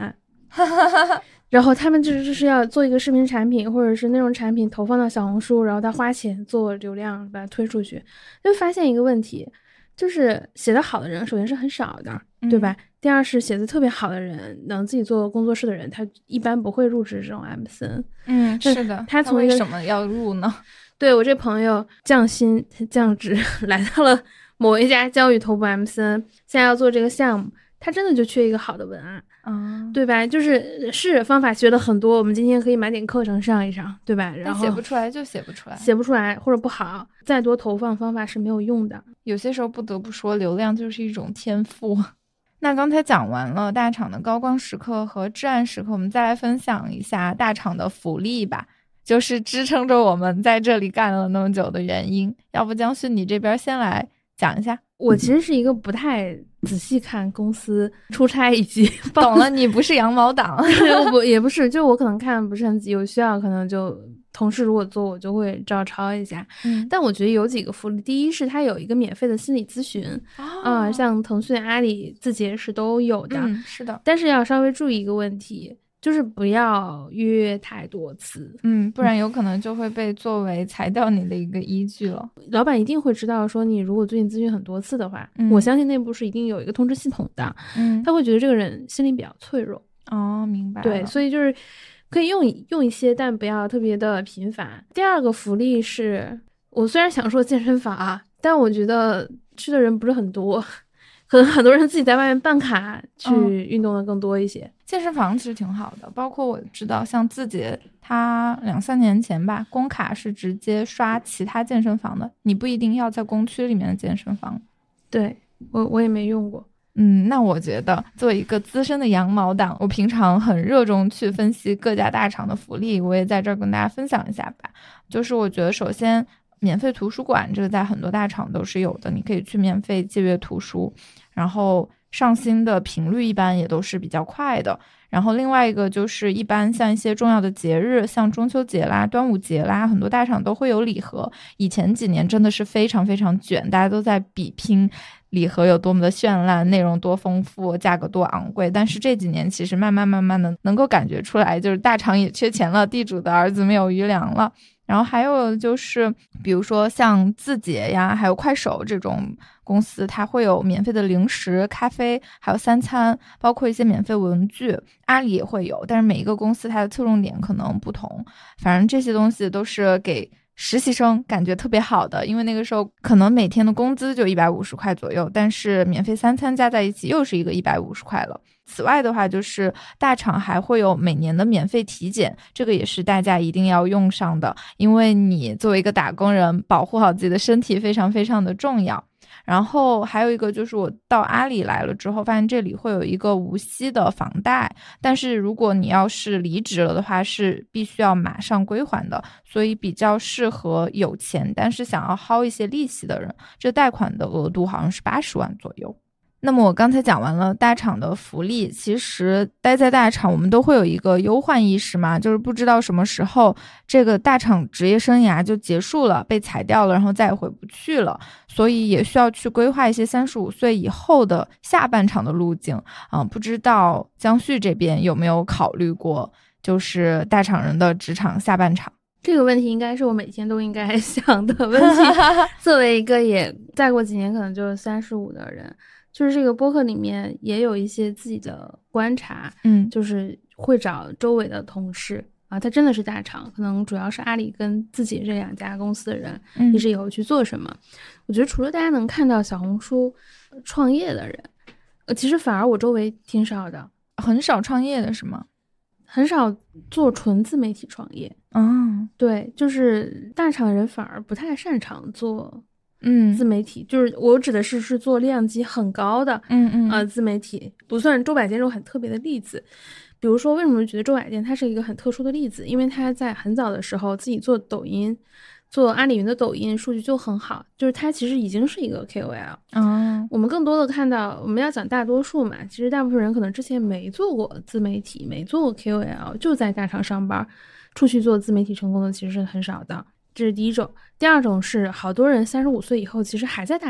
然后他们就是要做一个视频产品或者是内容产品投放到小红书，然后他花钱做流量把它推出去，就发现一个问题，就是写得好的人首先是很少的，对吧？第二是写得特别好的人，能自己做工作室的人，他一般不会入职这种 MCN。 是的。 他从一个为什么要入呢？ 对，我这朋友降薪降职来到了某一家教育头部 MCN， 现在要做这个项目，他真的就缺一个好的文案。对吧？是方法学的很多，我们今天可以买点课程上一上，对吧？然后写不出来就写不出来， 写不出来或者不好，再多投放方法是没有用的。 有些时候不得不说，流量就是一种天赋。那刚才讲完了大厂的高光时刻和至暗时刻，我们再来分享一下大厂的福利吧，就是支撑着我们在这里干了那么久的原因。要不江旭你这边先来讲一下。 我其实是一个不太仔细看公司出差以及懂了，你不是羊毛党。 也不是，就我可能看不是很有需要，可能就同事如果做我就会照抄一下。但我觉得有几个福利，第一是它有一个免费的心理咨询像腾讯阿里字节是都有的。 是的， 但是要稍微注意一个问题，就是不要约太多次， 不然有可能就会被作为裁掉你的一个依据了。 老板一定会知道说你如果最近咨询很多次的话，我相信内部是一定有一个通知系统的，他会觉得这个人心理比较脆弱。 明白了。 对，所以就是可以用一些，但不要特别的频繁。第二个福利是，我虽然想说健身房但我觉得去的人不是很多，可能很多人自己在外面办卡去运动的更多一些。 健身房其实挺好的，包括我知道像字节它2-3年前吧，工卡是直接刷其他健身房的，你不一定要在工区里面的健身房。 对，我也没用过。 那我觉得作为一个资深的羊毛党，我平常很热衷去分析各家大厂的福利，我也在这儿跟大家分享一下吧。就是我觉得首先免费图书馆这个在很多大厂都是有的，你可以去免费借阅图书，然后上新的频率一般也都是比较快的。然后另外一个就是一般像一些重要的节日，像中秋节啦、端午节啦，很多大厂都会有礼盒。以前几年真的是非常非常卷，大家都在比拼礼盒有多么的绚烂，内容多丰富，价格多昂贵。但是这几年其实慢慢的能够感觉出来，就是大厂也缺钱了，地主的儿子没有余粮了。然后还有就是比如说像字节呀还有快手这种公司，它会有免费的零食、咖啡，还有3餐，包括一些免费文具。阿里也会有，但是每一个公司它的侧重点可能不同。反正这些东西都是给实习生感觉特别好的，因为那个时候可能每天的工资就150块左右，但是免费3餐加在一起又是一个150块了。此外的话，就是大厂还会有每年的免费体检，这个也是大家一定要用上的，因为你作为一个打工人，保护好自己的身体非常非常的重要。然后还有一个就是我到阿里来了之后，发现这里会有一个无息的房贷，但是如果你要是离职了的话，是必须要马上归还的，所以比较适合有钱但是想要薅一些利息的人。这贷款的额度好像是80万左右。那么我刚才讲完了大厂的福利，其实待在大厂我们都会有一个忧患意识嘛，就是不知道什么时候这个大厂职业生涯就结束了，被裁掉了，然后再也回不去了，所以也需要去规划一些35岁以后的下半场的路径。不知道江旭这边有没有考虑过就是大厂人的职场下半场？ 这个问题应该是我每天都应该想的问题作为一个也再过几年可能就35的人，就是这个播客里面也有一些自己的观察，就是会找周围的同事他真的是大厂，可能主要是阿里跟字节这2家公司的人，一直以后去做什么。我觉得除了大家能看到小红书创业的人，其实反而我周围挺少的， 很少创业的是吗？ 很少做纯自媒体创业。对，就是大厂人反而不太擅长做自媒体，就是我指的是做量级很高的自媒体，不算周百健这种很特别的例子。比如说为什么觉得周百健他是一个很特殊的例子，因为他在很早的时候自己做抖音，做阿里云的抖音数据就很好，就是他其实已经是一个 KOL。我们更多的看到，我们要讲大多数嘛，其实大部分人可能之前没做过自媒体，没做过 KOL， 就在大厂上班，出去做自媒体成功的其实是很少的，这是第一种。第二种是好多人35岁以后其实还在大厂，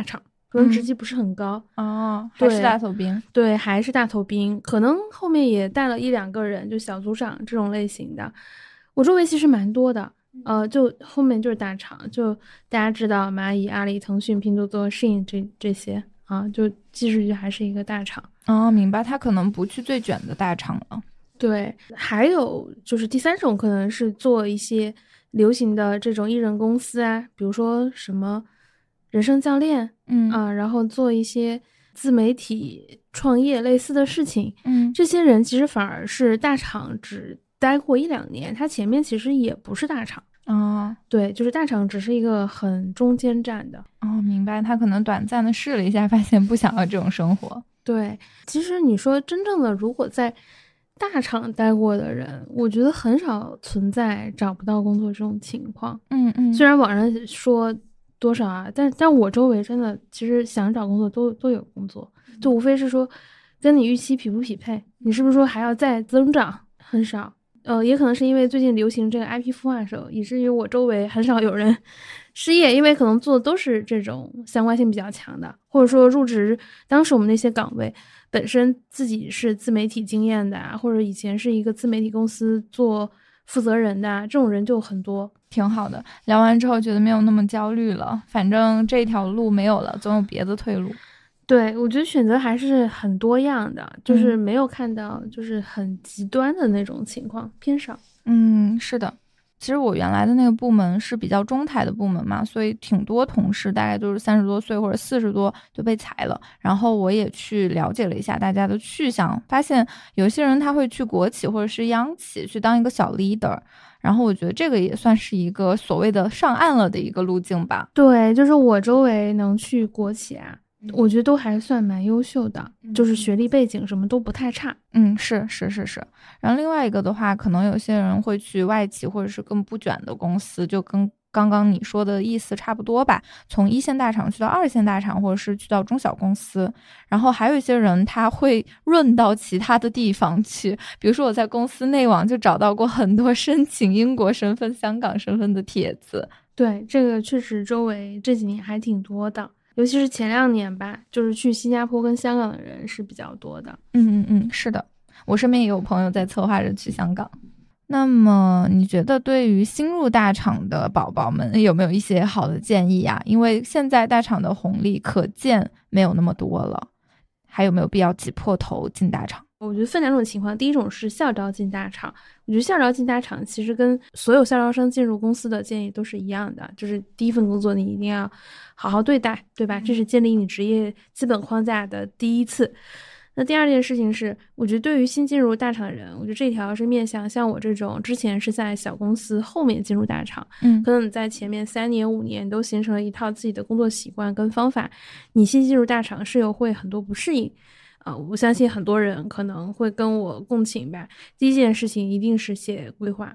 可能职级不是很高。 还是大头兵。 对，还是大头兵，可能后面也带了1-2个人，就小组长这种类型的。我周围其实蛮多的，就后面就是大厂，就大家知道蚂蚁、阿里、腾讯、拼多多、Shein 这些啊，就其实还是一个大厂。 明白，他可能不去最卷的大厂了。 对，还有就是第3种可能是做一些流行的这种艺人公司啊，比如说什么人生教练，然后做一些自媒体创业类似的事情。这些人其实反而是大厂只待过1-2年，他前面其实也不是大厂。对，就是大厂只是一个很中间站的。 明白，他可能短暂的试了一下，发现不想要这种生活。 对，其实你说真正的如果在大厂待过的人，我觉得很少存在找不到工作这种情况。虽然网上说多少啊，但我周围真的其实想找工作都有工作，就无非是说跟你预期匹不匹配，你是不是说还要再增长，很少。也可能是因为最近流行这个 IP 孵化手，以至于我周围很少有人失业，因为可能做的都是这种相关性比较强的，或者说入职当时我们那些岗位本身自己是自媒体经验的啊，或者以前是一个自媒体公司做负责人的啊，这种人就很多。 挺好的，聊完之后觉得没有那么焦虑了，反正这条路没有了，总有别的退路。 对，我觉得选择还是很多样的，就是没有看到就是很极端的那种情况，偏少。 是的，其实我原来的那个部门是比较中台的部门嘛，所以挺多同事大概都是30多岁或者40多就被裁了，然后我也去了解了一下大家的去向，发现有些人他会去国企或者是央企去当一个小 leader， 然后我觉得这个也算是一个所谓的上岸了的一个路径吧。 对，就是我周围能去国企啊，我觉得都还算蛮优秀的，就是学历背景什么都不太差。 是。然后另外一个的话，可能有些人会去外企或者是更不卷的公司，就跟刚刚你说的意思差不多吧，从1线大厂去到2线大厂，或者是去到中小公司。然后还有一些人他会润到其他的地方去，比如说我在公司内网就找到过很多申请英国身份、香港身份的帖子。 对，这个确实周围这几年还挺多的，尤其是前2年吧，就是去新加坡跟香港的人是比较多的。 是的，我身边也有朋友在策划着去香港。那么你觉得对于新入大厂的宝宝们有没有一些好的建议啊？因为现在大厂的红利可见没有那么多了，还有没有必要挤破头进大厂？ 我觉得分2种情况，第一种是校招进大厂，我觉得校招进大厂其实跟所有校招生进入公司的建议都是一样的，就是第一份工作你一定要好好对待，对吧？这是建立你职业基本框架的第一次。那第2件事情是，我觉得对于新进入大厂的人，我觉得这条是面向像我这种之前是在小公司后面进入大厂，可能你在前面3年5年都形成了一套自己的工作习惯跟方法，你新进入大厂是有会很多不适应。我相信很多人可能会跟我共情吧。第一件事情一定是写规划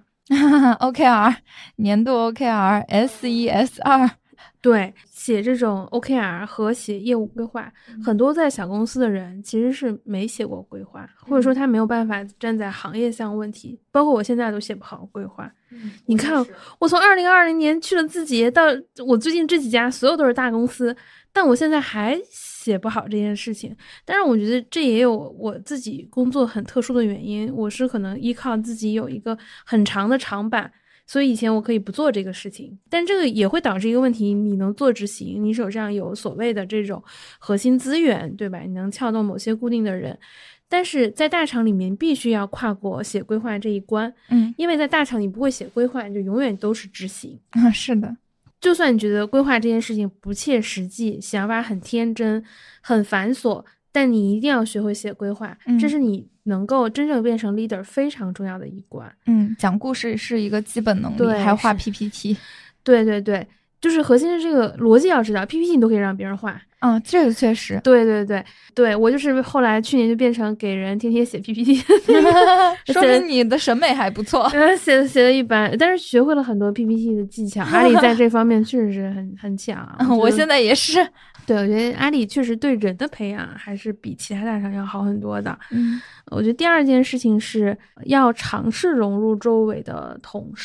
OKR 年度 OKR SESR。 对，写这种 OKR 和写业务规划，很多在小公司的人其实是没写过规划，或者说他没有办法站在行业上问题，包括我现在都写不好规划。你看我从2020年去了字节到我最近这几家所有都是大公司，但我现在还写不好这件事情。但是我觉得这也有我自己工作很特殊的原因，我是可能依靠自己有一个很长的长板，所以以前我可以不做这个事情，但这个也会导致一个问题，你能做执行，你手上有所谓的这种核心资源，对吧？你能撬动某些固定的人，但是在大厂里面必须要跨过写规划这一关，因为在大厂你不会写规划，你就永远都是执行。 是的， 就算你觉得规划这件事情不切实际，想法很天真很繁琐，但你一定要学会写规划，这是你能够真正变成 leader 非常重要的一关。 讲故事是一个基本能力，还要画 PPT。 对，就是核心是这个逻辑要知道， PPT 你都可以让别人画。 这个确实。 对，我就是后来去年就变成给人天天写 PPT 说明你的审美还不错。 写的一般，但是学会了很多 PPT 的技巧。阿里在这方面确实是很强。 我现在也是。 对，我觉得阿里确实对人的培养还是比其他大厂要好很多的。我觉得第2件事情是要尝试融入周围的同事，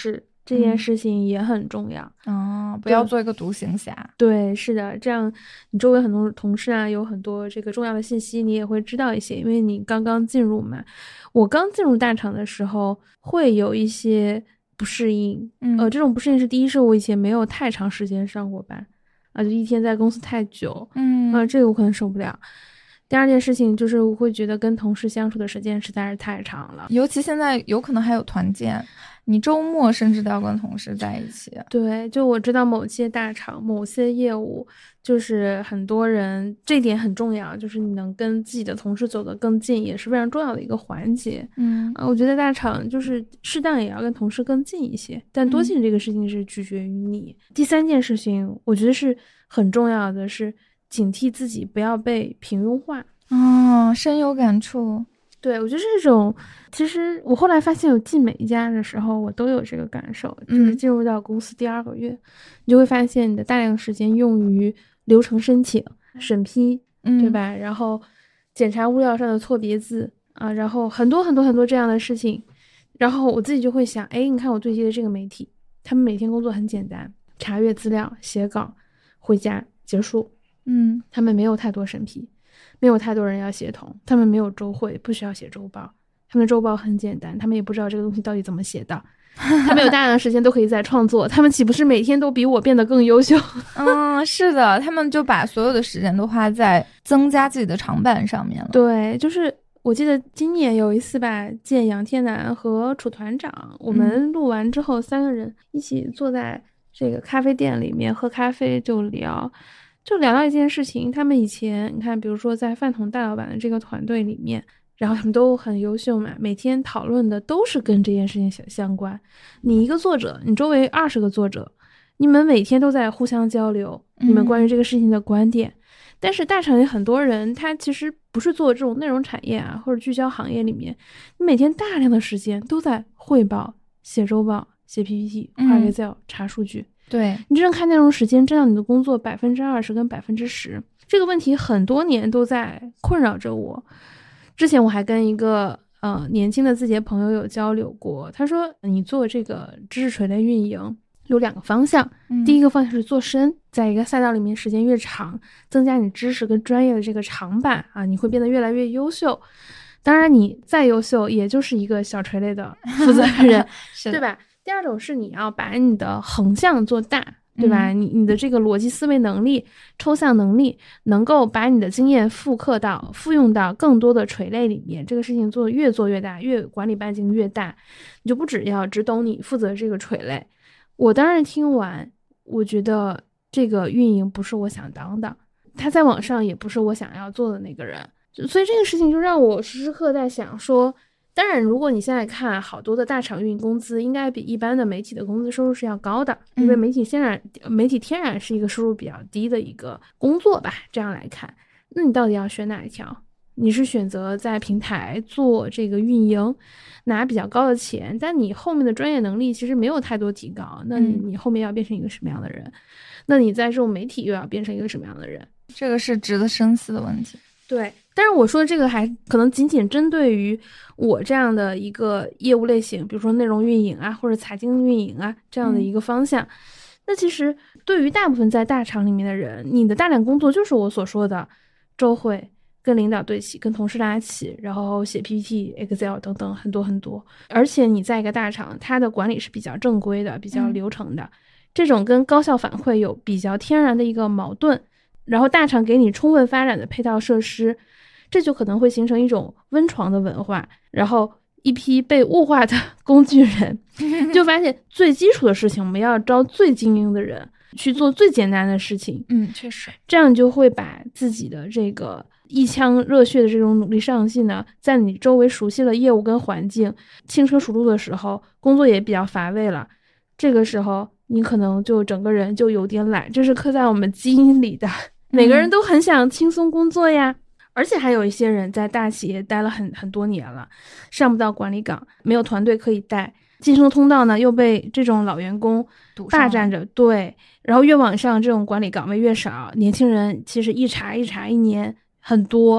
这件事情也很重要。 不要做一个独行侠。 对，是的，这样你周围很多同事啊，有很多这个重要的信息，你也会知道一些，因为你刚刚进入嘛。我刚进入大厂的时候，会有一些不适应。这种不适应是第一，是我以前没有太长时间上过班啊，就一天在公司太久，这个我可能受不了。第二件事情就是我会觉得跟同事相处的时间实在是太长了， 尤其现在有可能还有团建，你周末甚至都要跟同事在一起。 对，就我知道某些大厂某些业务就是很多人，这点很重要，就是你能跟自己的同事走得更近也是非常重要的一个环节。我觉得大厂就是适当也要跟同事更近一些，但多近这个事情是取决于你。第三件事情我觉得是很重要的，是警惕自己不要被平庸化。 深有感触。 对，我觉得这种，其实我后来发现，我进每一家的时候，我都有这个感受，就是进入到公司第2个月，你就会发现你的大量时间用于流程申请、审批，对吧？然后检查物料上的错别字啊，然后很多很多很多这样的事情，然后我自己就会想，你看我对接的这个媒体，他们每天工作很简单，查阅资料、写稿、回家结束，他们没有太多审批。没有太多人要协同，他们没有周会，不需要写周报，他们的周报很简单，他们也不知道这个东西到底怎么写的，他们有大量的时间都可以在创作，他们岂不是每天都比我变得更优秀？ 是的，他们就把所有的时间都花在增加自己的长板上面了。 对，就是我记得今年有一次吧，见杨天南和楚团长，我们录完之后3个人一起坐在这个咖啡店里面喝咖啡，就聊到一件事情，他们以前你看，比如说在饭桶大老板的这个团队里面，然后他们都很优秀嘛，每天讨论的都是跟这件事情相关。你一个作者，你周围20个作者，你们每天都在互相交流你们关于这个事情的观点。但是大厂里很多人他其实不是做这种内容产业啊，或者聚焦行业里面，你每天大量的时间都在汇报、写周报、写 PPT、画 Excel、查数据。 对， 你真正看内容时间占到你的工作20%跟10%，这个问题很多年都在困扰着我。之前我还跟一个年轻的字节朋友有交流过，他说你做这个知识垂类运营有2个方向，第一个方向是做深，在一个赛道里面时间越长，增加你知识跟专业的这个长板啊，你会变得越来越优秀。当然你再优秀也就是一个小垂类的负责人对吧？第二种是你要把你的横向做大，对吧？你的这个逻辑思维能力、抽象能力能够把你的经验复用到更多的垂类里面，这个事情越做越大，越管理半径越大，你就不只懂你负责这个垂类。我当然听完，我觉得这个运营不是我想当的，他在网上也不是我想要做的那个人，所以这个事情就让我时时刻在想说，当然如果你现在看好多的大厂运营工资应该比一般的媒体的工资收入是要高的，因为媒体天然是一个收入比较低的一个工作吧，这样来看，那你到底要选哪一条？你是选择在平台做这个运营拿比较高的钱，但你后面的专业能力其实没有太多提高，那你后面要变成一个什么样的人？那你在这种媒体又要变成一个什么样的人？ 这个是值得深思的问题。 对，但是我说这个还可能仅仅针对于我这样的一个业务类型，比如说内容运营啊，或者财经运营啊这样的一个方向。那其实对于大部分在大厂里面的人，你的大量工作就是我所说的周会、跟领导对齐、跟同事拉起，然后写 PPT、Excel 等等很多很多。而且你在一个大厂，它的管理是比较正规的、比较流程的，这种跟高效反馈有比较天然的一个矛盾。然后大厂给你充分发展的配套设施，这就可能会形成一种温床的文化，然后一批被物化的工具人，就发现最基础的事情我们要招最精英的人去做最简单的事情。 确实， 这样就会把自己的这个一腔热血的这种努力上进呢，在你周围熟悉了业务跟环境，轻车熟路的时候，工作也比较乏味了，这个时候你可能就整个人就有点懒，这是刻在我们基因里的。每个人都很想轻松工作呀，而且还有一些人在大企业待了很多年了，上不到管理岗，没有团队可以带，晋升通道呢又被这种老员工霸占着，对，然后越往上这种管理岗位越少，年轻人其实一查一年很多，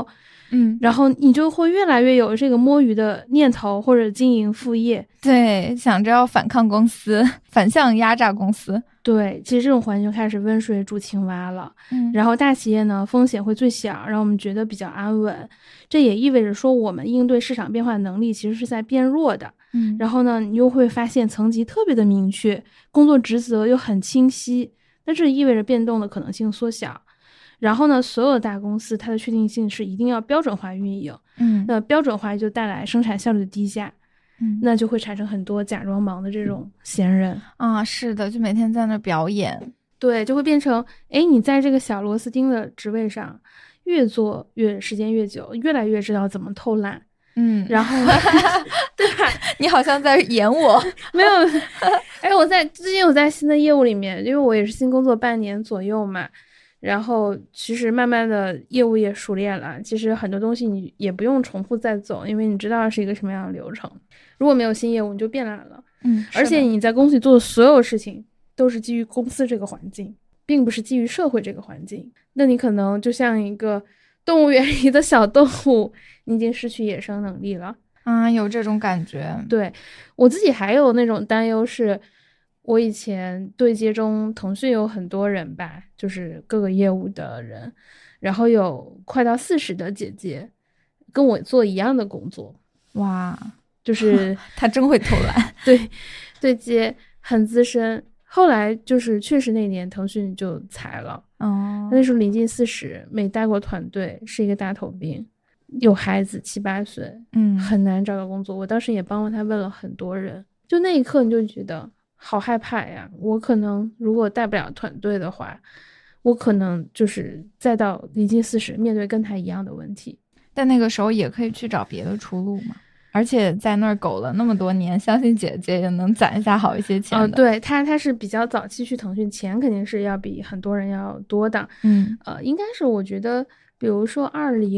然后你就会越来越有这个摸鱼的念头，或者经营副业。 对，想着要反抗公司，反向压榨公司。 对，其实这种环境就开始温水煮青蛙了。然后大企业呢，风险会最小，让我们觉得比较安稳。这也意味着说，我们应对市场变化的能力其实是在变弱的。然后呢，你又会发现层级特别的明确，工作职责又很清晰，那这意味着变动的可能性缩小。然后呢，所有的大公司它的确定性是一定要标准化运营。那标准化就带来生产效率的低下。那就会产生很多假装忙的这种闲人啊，是的，就每天在那表演。 对，就会变成你在这个小螺丝钉的职位上越做越时间越久，越来越知道怎么偷懒。然后对吧？ 你好像在演我。 没有。最近我在新的业务里面，因为我也是新工作半年左右嘛，然后其实慢慢的业务也熟练了，其实很多东西你也不用重复再走，因为你知道是一个什么样的流程。如果没有新业务，你就变懒了。而且你在公司里做的所有事情都是基于公司这个环境，并不是基于社会这个环境。那你可能就像一个动物园里的小动物，你已经失去野生能力了。 有这种感觉。 对，我自己还有那种担忧是，我以前对接中腾讯有很多人吧，就是各个业务的人，然后有快到40的姐姐跟我做一样的工作。 哇， 就是他真会偷懒。 对接很资深。后来就是确实那年腾讯就裁了。那时候临近40，没带过团队，是一个大头兵，有孩子7、8岁，很难找到工作。我当时也帮了他问了很多人，就那一刻你就觉得好害怕呀。我可能如果带不了团队的话，我可能就是再到临近40面对跟他一样的问题。 但那个时候也可以去找别的出路嘛。而且在那儿苟了那么多年，相信姐姐也能攒一下好一些钱的。 对，他是比较早期去腾讯，钱肯定是要比很多人要多的。应该是我觉得，比如说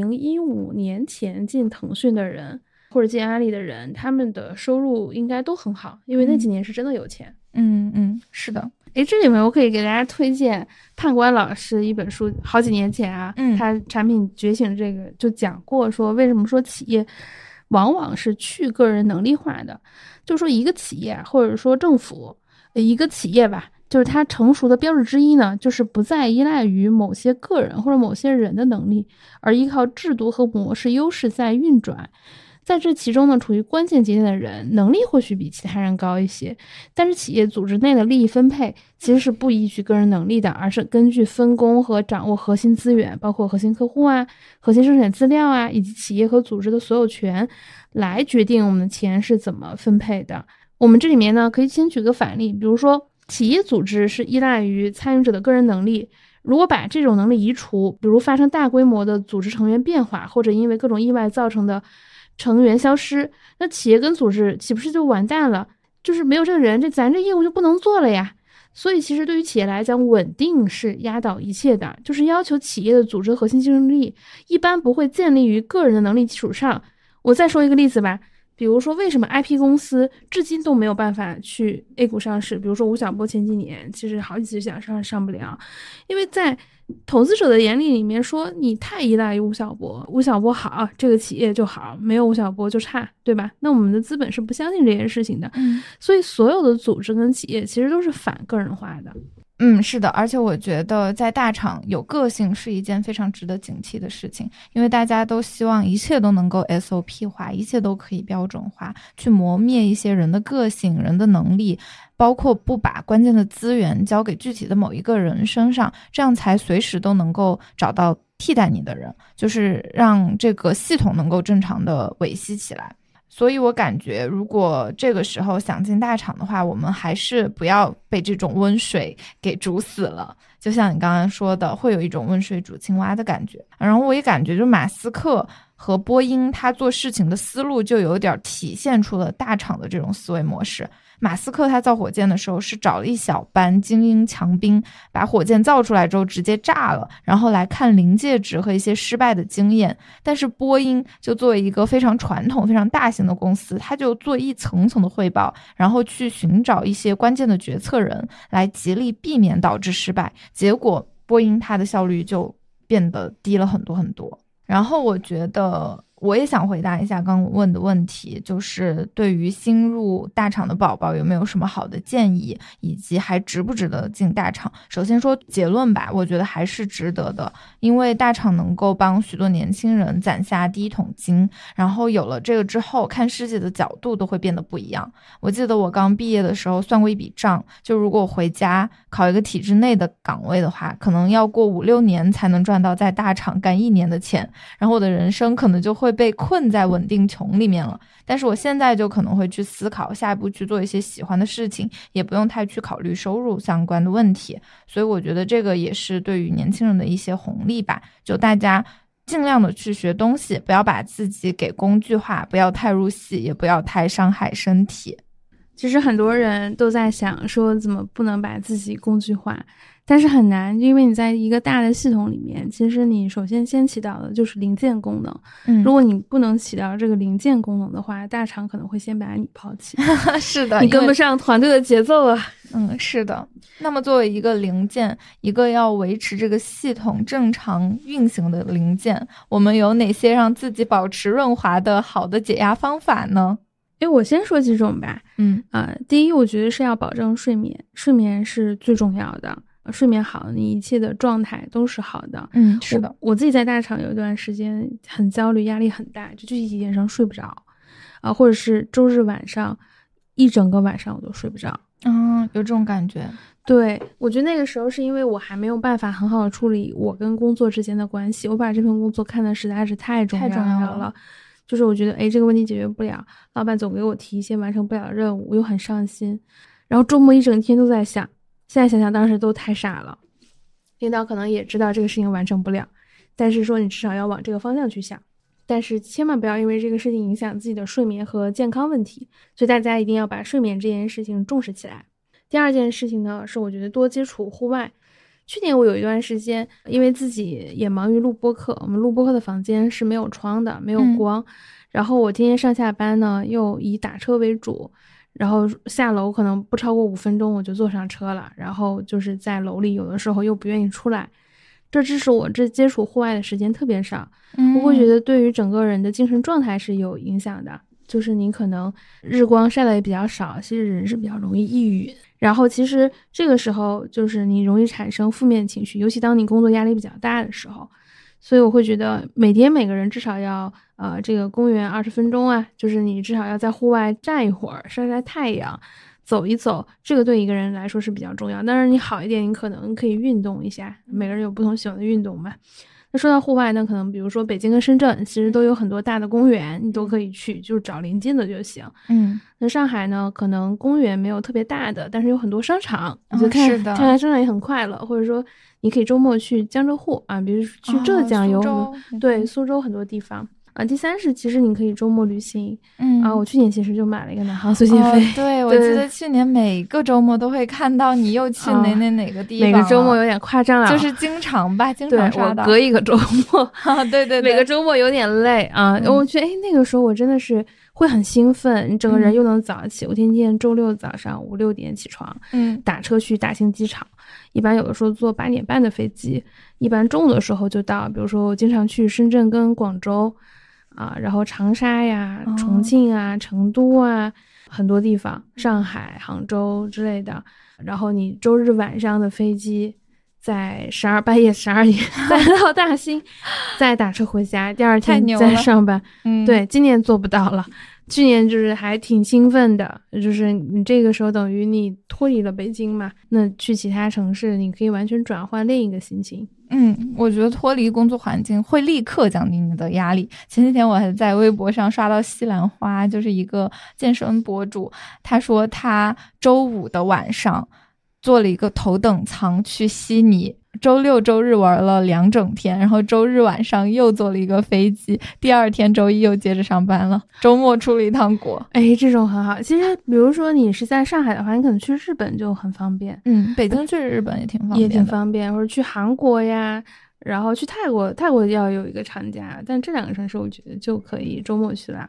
2015年前进腾讯的人或者进阿里的人，他们的收入应该都很好，因为那几年是真的有钱。 是的。 这里面我可以给大家推荐判官老师一本书，好几年前啊，他产品觉醒这个就讲过，说为什么说企业往往是去个人能力化的。就是说一个企业或者说政府一个企业吧，就是它成熟的标志之一呢，就是不再依赖于某些个人或者某些人的能力，而依靠制度和模式优势在运转。在这其中呢，处于关键节点的人能力或许比其他人高一些，但是企业组织内的利益分配其实是不依据个人能力的，而是根据分工和掌握核心资源，包括核心客户啊、核心生产资料啊，以及企业和组织的所有权，来决定我们的钱是怎么分配的。我们这里面呢，可以先举个反例，比如说企业组织是依赖于参与者的个人能力，如果把这种能力移除，比如发生大规模的组织成员变化，或者因为各种意外造成的成员消失，那企业跟组织岂不是就完蛋了？就是没有这个人，咱这业务就不能做了呀。所以其实对于企业来讲，稳定是压倒一切的，就是要求企业的组织核心竞争力一般不会建立于个人的能力基础上。我再说一个例子吧，比如说为什么 IP 公司至今都没有办法去 A 股上市，比如说吴晓波前几年其实好几次想上不了，因为在投资者的眼里面说你太依赖于吴晓波，吴晓波好这个企业就好，没有吴晓波就差，对吧？那我们的资本是不相信这件事情的。所以所有的组织跟企业其实都是反个人化的。 是的，而且我觉得在大厂有个性是一件非常值得警惕的事情，因为大家都希望一切都能够 SOP 化，一切都可以标准化，去磨灭一些人的个性、人的能力，包括不把关键的资源交给具体的某一个人身上，这样才随时都能够找到替代你的人，就是让这个系统能够正常的维系起来。所以我感觉如果这个时候想进大厂的话，我们还是不要被这种温水给煮死了，就像你刚刚说的，会有一种温水煮青蛙的感觉。然后我也感觉就马斯克和波音他做事情的思路就有点体现出了大厂的这种思维模式。马斯克他造火箭的时候是找了一小班精英强兵，把火箭造出来之后直接炸了，然后来看临界值和一些失败的经验。但是波音就作为一个非常传统非常大型的公司，他就做一层层的汇报，然后去寻找一些关键的决策人来极力避免导致失败，结果波音它的效率就变得低了很多很多。 然后我觉得我也想回答一下刚问的问题，就是对于新入大厂的宝宝有没有什么好的建议，以及还值不值得进大厂。首先说结论吧，我觉得还是值得的，因为大厂能够帮许多年轻人攒下第一桶金，然后有了这个之后，看世界的角度都会变得不一样。我记得我刚毕业的时候算过一笔账，就如果我回家考一个体制内的岗位的话，可能要过5-6年才能赚到在大厂干1年的钱，然后我的人生可能就会被困在稳定穷里面了。但是我现在就可能会去思考下一步去做一些喜欢的事情，也不用太去考虑收入相关的问题。所以我觉得这个也是对于年轻人的一些红利吧，就大家尽量的去学东西，不要把自己给工具化，不要太入戏，也不要太伤害身体。 其实很多人都在想说怎么不能把自己工具化，但是很难，因为你在一个大的系统里面，其实你首先先起到的就是零件功能。如果你不能起到这个零件功能的话，大厂可能会先把你抛弃。 是的， 你跟不上团队的节奏啊。 是的。那么作为一个零件，一个要维持这个系统正常运行的零件，我们有哪些让自己保持润滑的好的解压方法呢？ 我先说几种吧。第一，我觉得是要保证睡眠，睡眠是最重要的。睡眠好，你一切的状态都是好的。 是的。 我自己在大厂有一段时间很焦虑，压力很大，就具体几天上睡不着或者是周日晚上一整个晚上我都睡不着。 有这种感觉。 对，我觉得那个时候是因为我还没有办法很好的处理我跟工作之间的关系，我把这份工作看得实在是太重要了。就是我觉得这个问题解决不了，老板总给我提一些完成不了的任务，我又很伤心，然后周末一整天都在想，现在想想当时都太傻了。领导可能也知道这个事情完成不了，但是说你至少要往这个方向去想，但是千万不要因为这个事情影响自己的睡眠和健康问题，所以大家一定要把睡眠这件事情重视起来。第二件事情呢，是我觉得多接触户外。去年我有一段时间因为自己也忙于录播课，我们录播课的房间是没有窗的，没有光，然后我天天上下班呢又以打车为主，然后下楼可能不超过5分钟我就坐上车了，然后就是在楼里有的时候又不愿意出来，这致使我这接触户外的时间特别少。我会觉得对于整个人的精神状态是有影响的，就是你可能日光晒的也比较少，其实人是比较容易抑郁，然后其实这个时候就是你容易产生负面情绪，尤其当你工作压力比较大的时候。所以我会觉得每天每个人至少要这个公园20分钟啊，就是你至少要在户外站一会儿，晒晒太阳，走一走，这个对一个人来说是比较重要。当然你好一点，你可能可以运动一下，每个人有不同喜欢的运动嘛。那说到户外呢，可能比如说北京跟深圳其实都有很多大的公园，你都可以去，就是找临近的就行。那上海呢，可能公园没有特别大的，但是有很多商场，你就看看商场也很快乐。或者说你可以周末去江浙沪比如去浙江有对苏州很多地方。第三是其实你可以周末旅行。我去年其实就买了一个南航随心飞。 对，我记得去年每个周末都会看到你又去哪个地方。 每个周末有点夸张了， 就是经常刷到。 我隔一个周末对， 每个周末有点累我觉得那个时候我真的是会很兴奋，你整个人又能早起。我天天周六早上5-6点起床，打车去大兴机场，一般有的时候坐8点半的飞机，一般中午的时候就到。比如说我经常去深圳跟广州然后长沙呀、重庆啊、成都啊，很多地方，上海、杭州之类的。然后你周日晚上的飞机在半夜12点再到大兴，再打车回家，第二天再上班。对，今年做不到了。去年就是还挺兴奋的，就是你这个时候等于你脱离了北京嘛，那去其他城市你可以完全转换另一个心情。 我觉得脱离工作环境会立刻降低你的压力。前几天我还在微博上刷到西兰花，就是一个健身博主，他说他周5的晚上坐了一个头等舱去悉尼，周6周日玩了2整天，然后周日晚上又坐了一个飞机，第二天周一又接着上班了，周末出了一趟国。 这种很好。其实比如说你是在上海的话，你可能去日本就很方便。 北京去日本也挺方便， 或者去韩国呀，然后去泰国要有一个长假，但这2个城市我觉得就可以周末去了。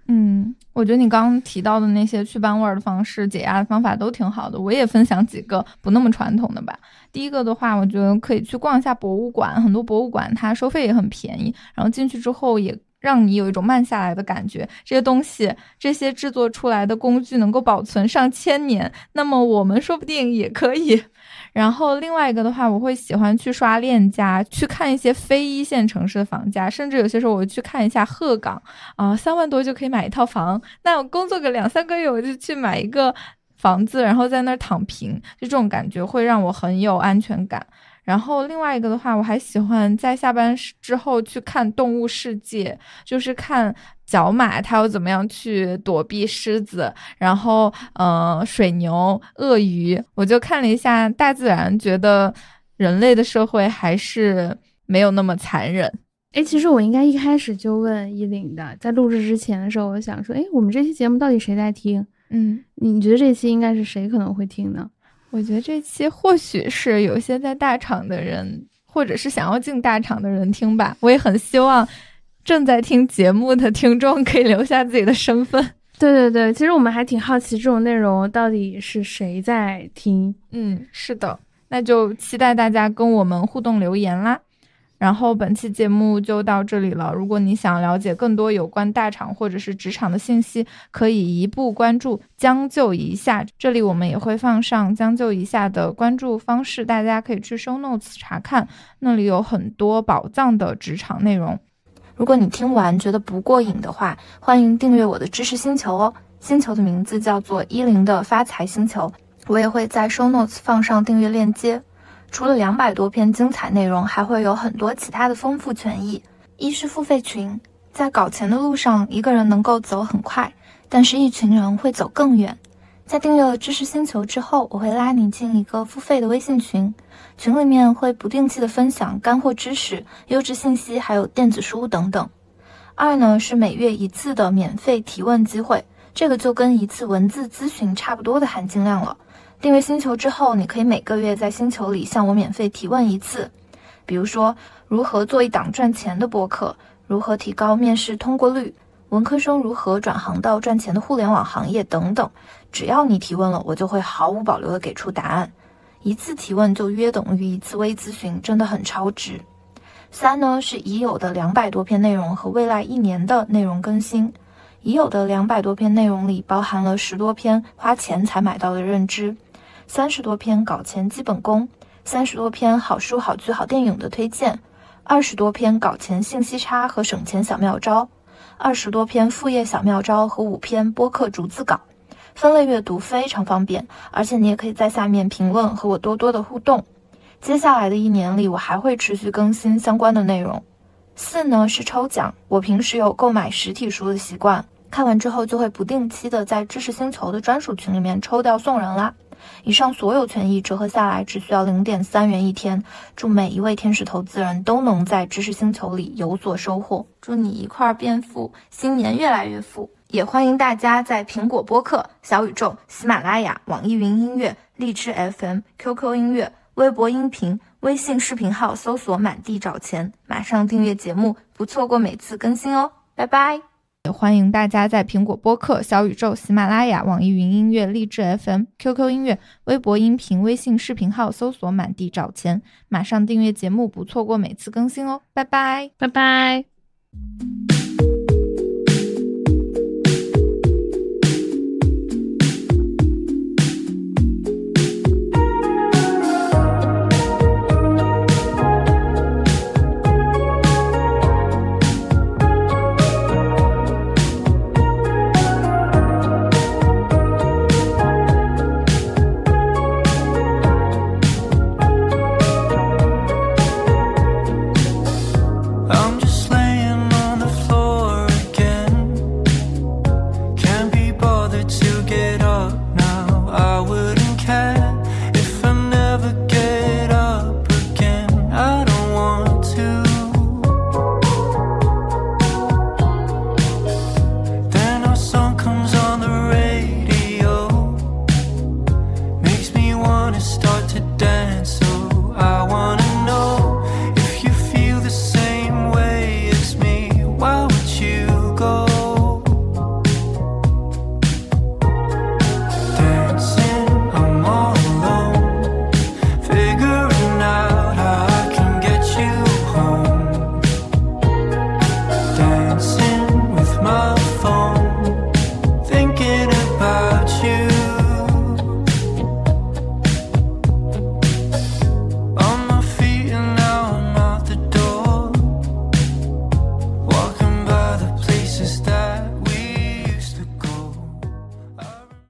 我觉得你刚刚提到的那些去斑味儿的方式、解压的方法都挺好的，我也分享几个不那么传统的吧。第一个的话，我觉得可以去逛一下博物馆，很多博物馆它收费也很便宜，然后进去之后也让你有一种慢下来的感觉。这些东西，这些制作出来的工具能够保存上千年，那么我们说不定也可以。然后另外一个的话，我会喜欢去刷链家，去看一些非一线城市的房价，甚至有些时候我去看一下鹤岗3万多就可以买一套房，那我工作个2-3个月我就去买一个房子，然后在那儿躺平，就这种感觉会让我很有安全感。然后另外一个的话，我还喜欢在下班之后去看动物世界，就是看角马它要怎么样去躲避狮子，然后水牛、鳄鱼，我就看了一下大自然，觉得人类的社会还是没有那么残忍。 其实我应该一开始就问依林的，在录制之前的时候，我想说，我们这期节目到底谁在听？你觉得这期应该是谁可能会听呢？ 我觉得这期或许是有些在大厂的人，或者是想要进大厂的人听吧。我也很希望正在听节目的听众可以留下自己的身份。 对，其实我们还挺好奇这种内容到底是谁在听。 是的，那就期待大家跟我们互动留言啦。然后本期节目就到这里了，如果你想了解更多有关大厂或者是职场的信息，可以移步关注将就一下，这里我们也会放上将就一下的关注方式，大家可以去 show notes 查看，那里有很多宝藏的职场内容。 如果你听完觉得不过瘾的话，欢迎订阅我的知识星球哦，星球的名字叫做10的发财星球，我也会在 show notes 放上订阅链接。除了200多篇精彩内容，还会有很多其他的丰富权益。一是付费群，在搞钱的路上，一个人能够走很快，但是一群人会走更远。在订阅了知识星球之后，我会拉你进一个付费的微信群，群里面会不定期的分享干货知识、优质信息，还有电子书等等。二呢，是每月1次的免费提问机会，这个就跟1次文字咨询差不多的含金量了。订阅星球之后，你可以每个月在星球里向我免费提问1次，比如说如何做一档赚钱的播客，如何提高面试通过率，文科生如何转行到赚钱的互联网行业等等。只要你提问了，我就会毫无保留的给出答案。1次提问就约等于1次微咨询，真的很超值。3呢，是已有的200多篇内容和未来1年的内容更新。已有的200多篇内容里包含了10多篇花钱才买到的认知，30多篇搞钱基本功，30多篇好书好剧好电影的推荐，20多篇搞钱信息差和省钱小妙招，20多篇副业小妙招和5篇播客逐字稿。分类阅读非常方便，而且你也可以在下面评论和我多多的互动。接下来的1年里，我还会持续更新相关的内容。4呢，是抽奖，我平时有购买实体书的习惯，看完之后就会不定期的在知识星球的专属群里面抽掉送人啦。以上所有权益折合下来只需要0.3元1天，祝每一位天使投资人都能在知识星球里有所收获，祝你一块变富，新年越来越富。也欢迎大家在苹果播客、小宇宙、喜马拉雅、网易云音乐、荔枝 FM、QQ 音乐、微博音频、微信视频号搜索满地找钱，马上订阅节目，不错过每次更新哦。拜拜。 也欢迎大家在苹果播客、小宇宙、喜马拉雅、网易云音乐、荔枝 FM、QQ 音乐、微博音频、微信视频号搜索满地找钱，马上订阅节目，不错过每次更新哦。拜拜， 拜拜。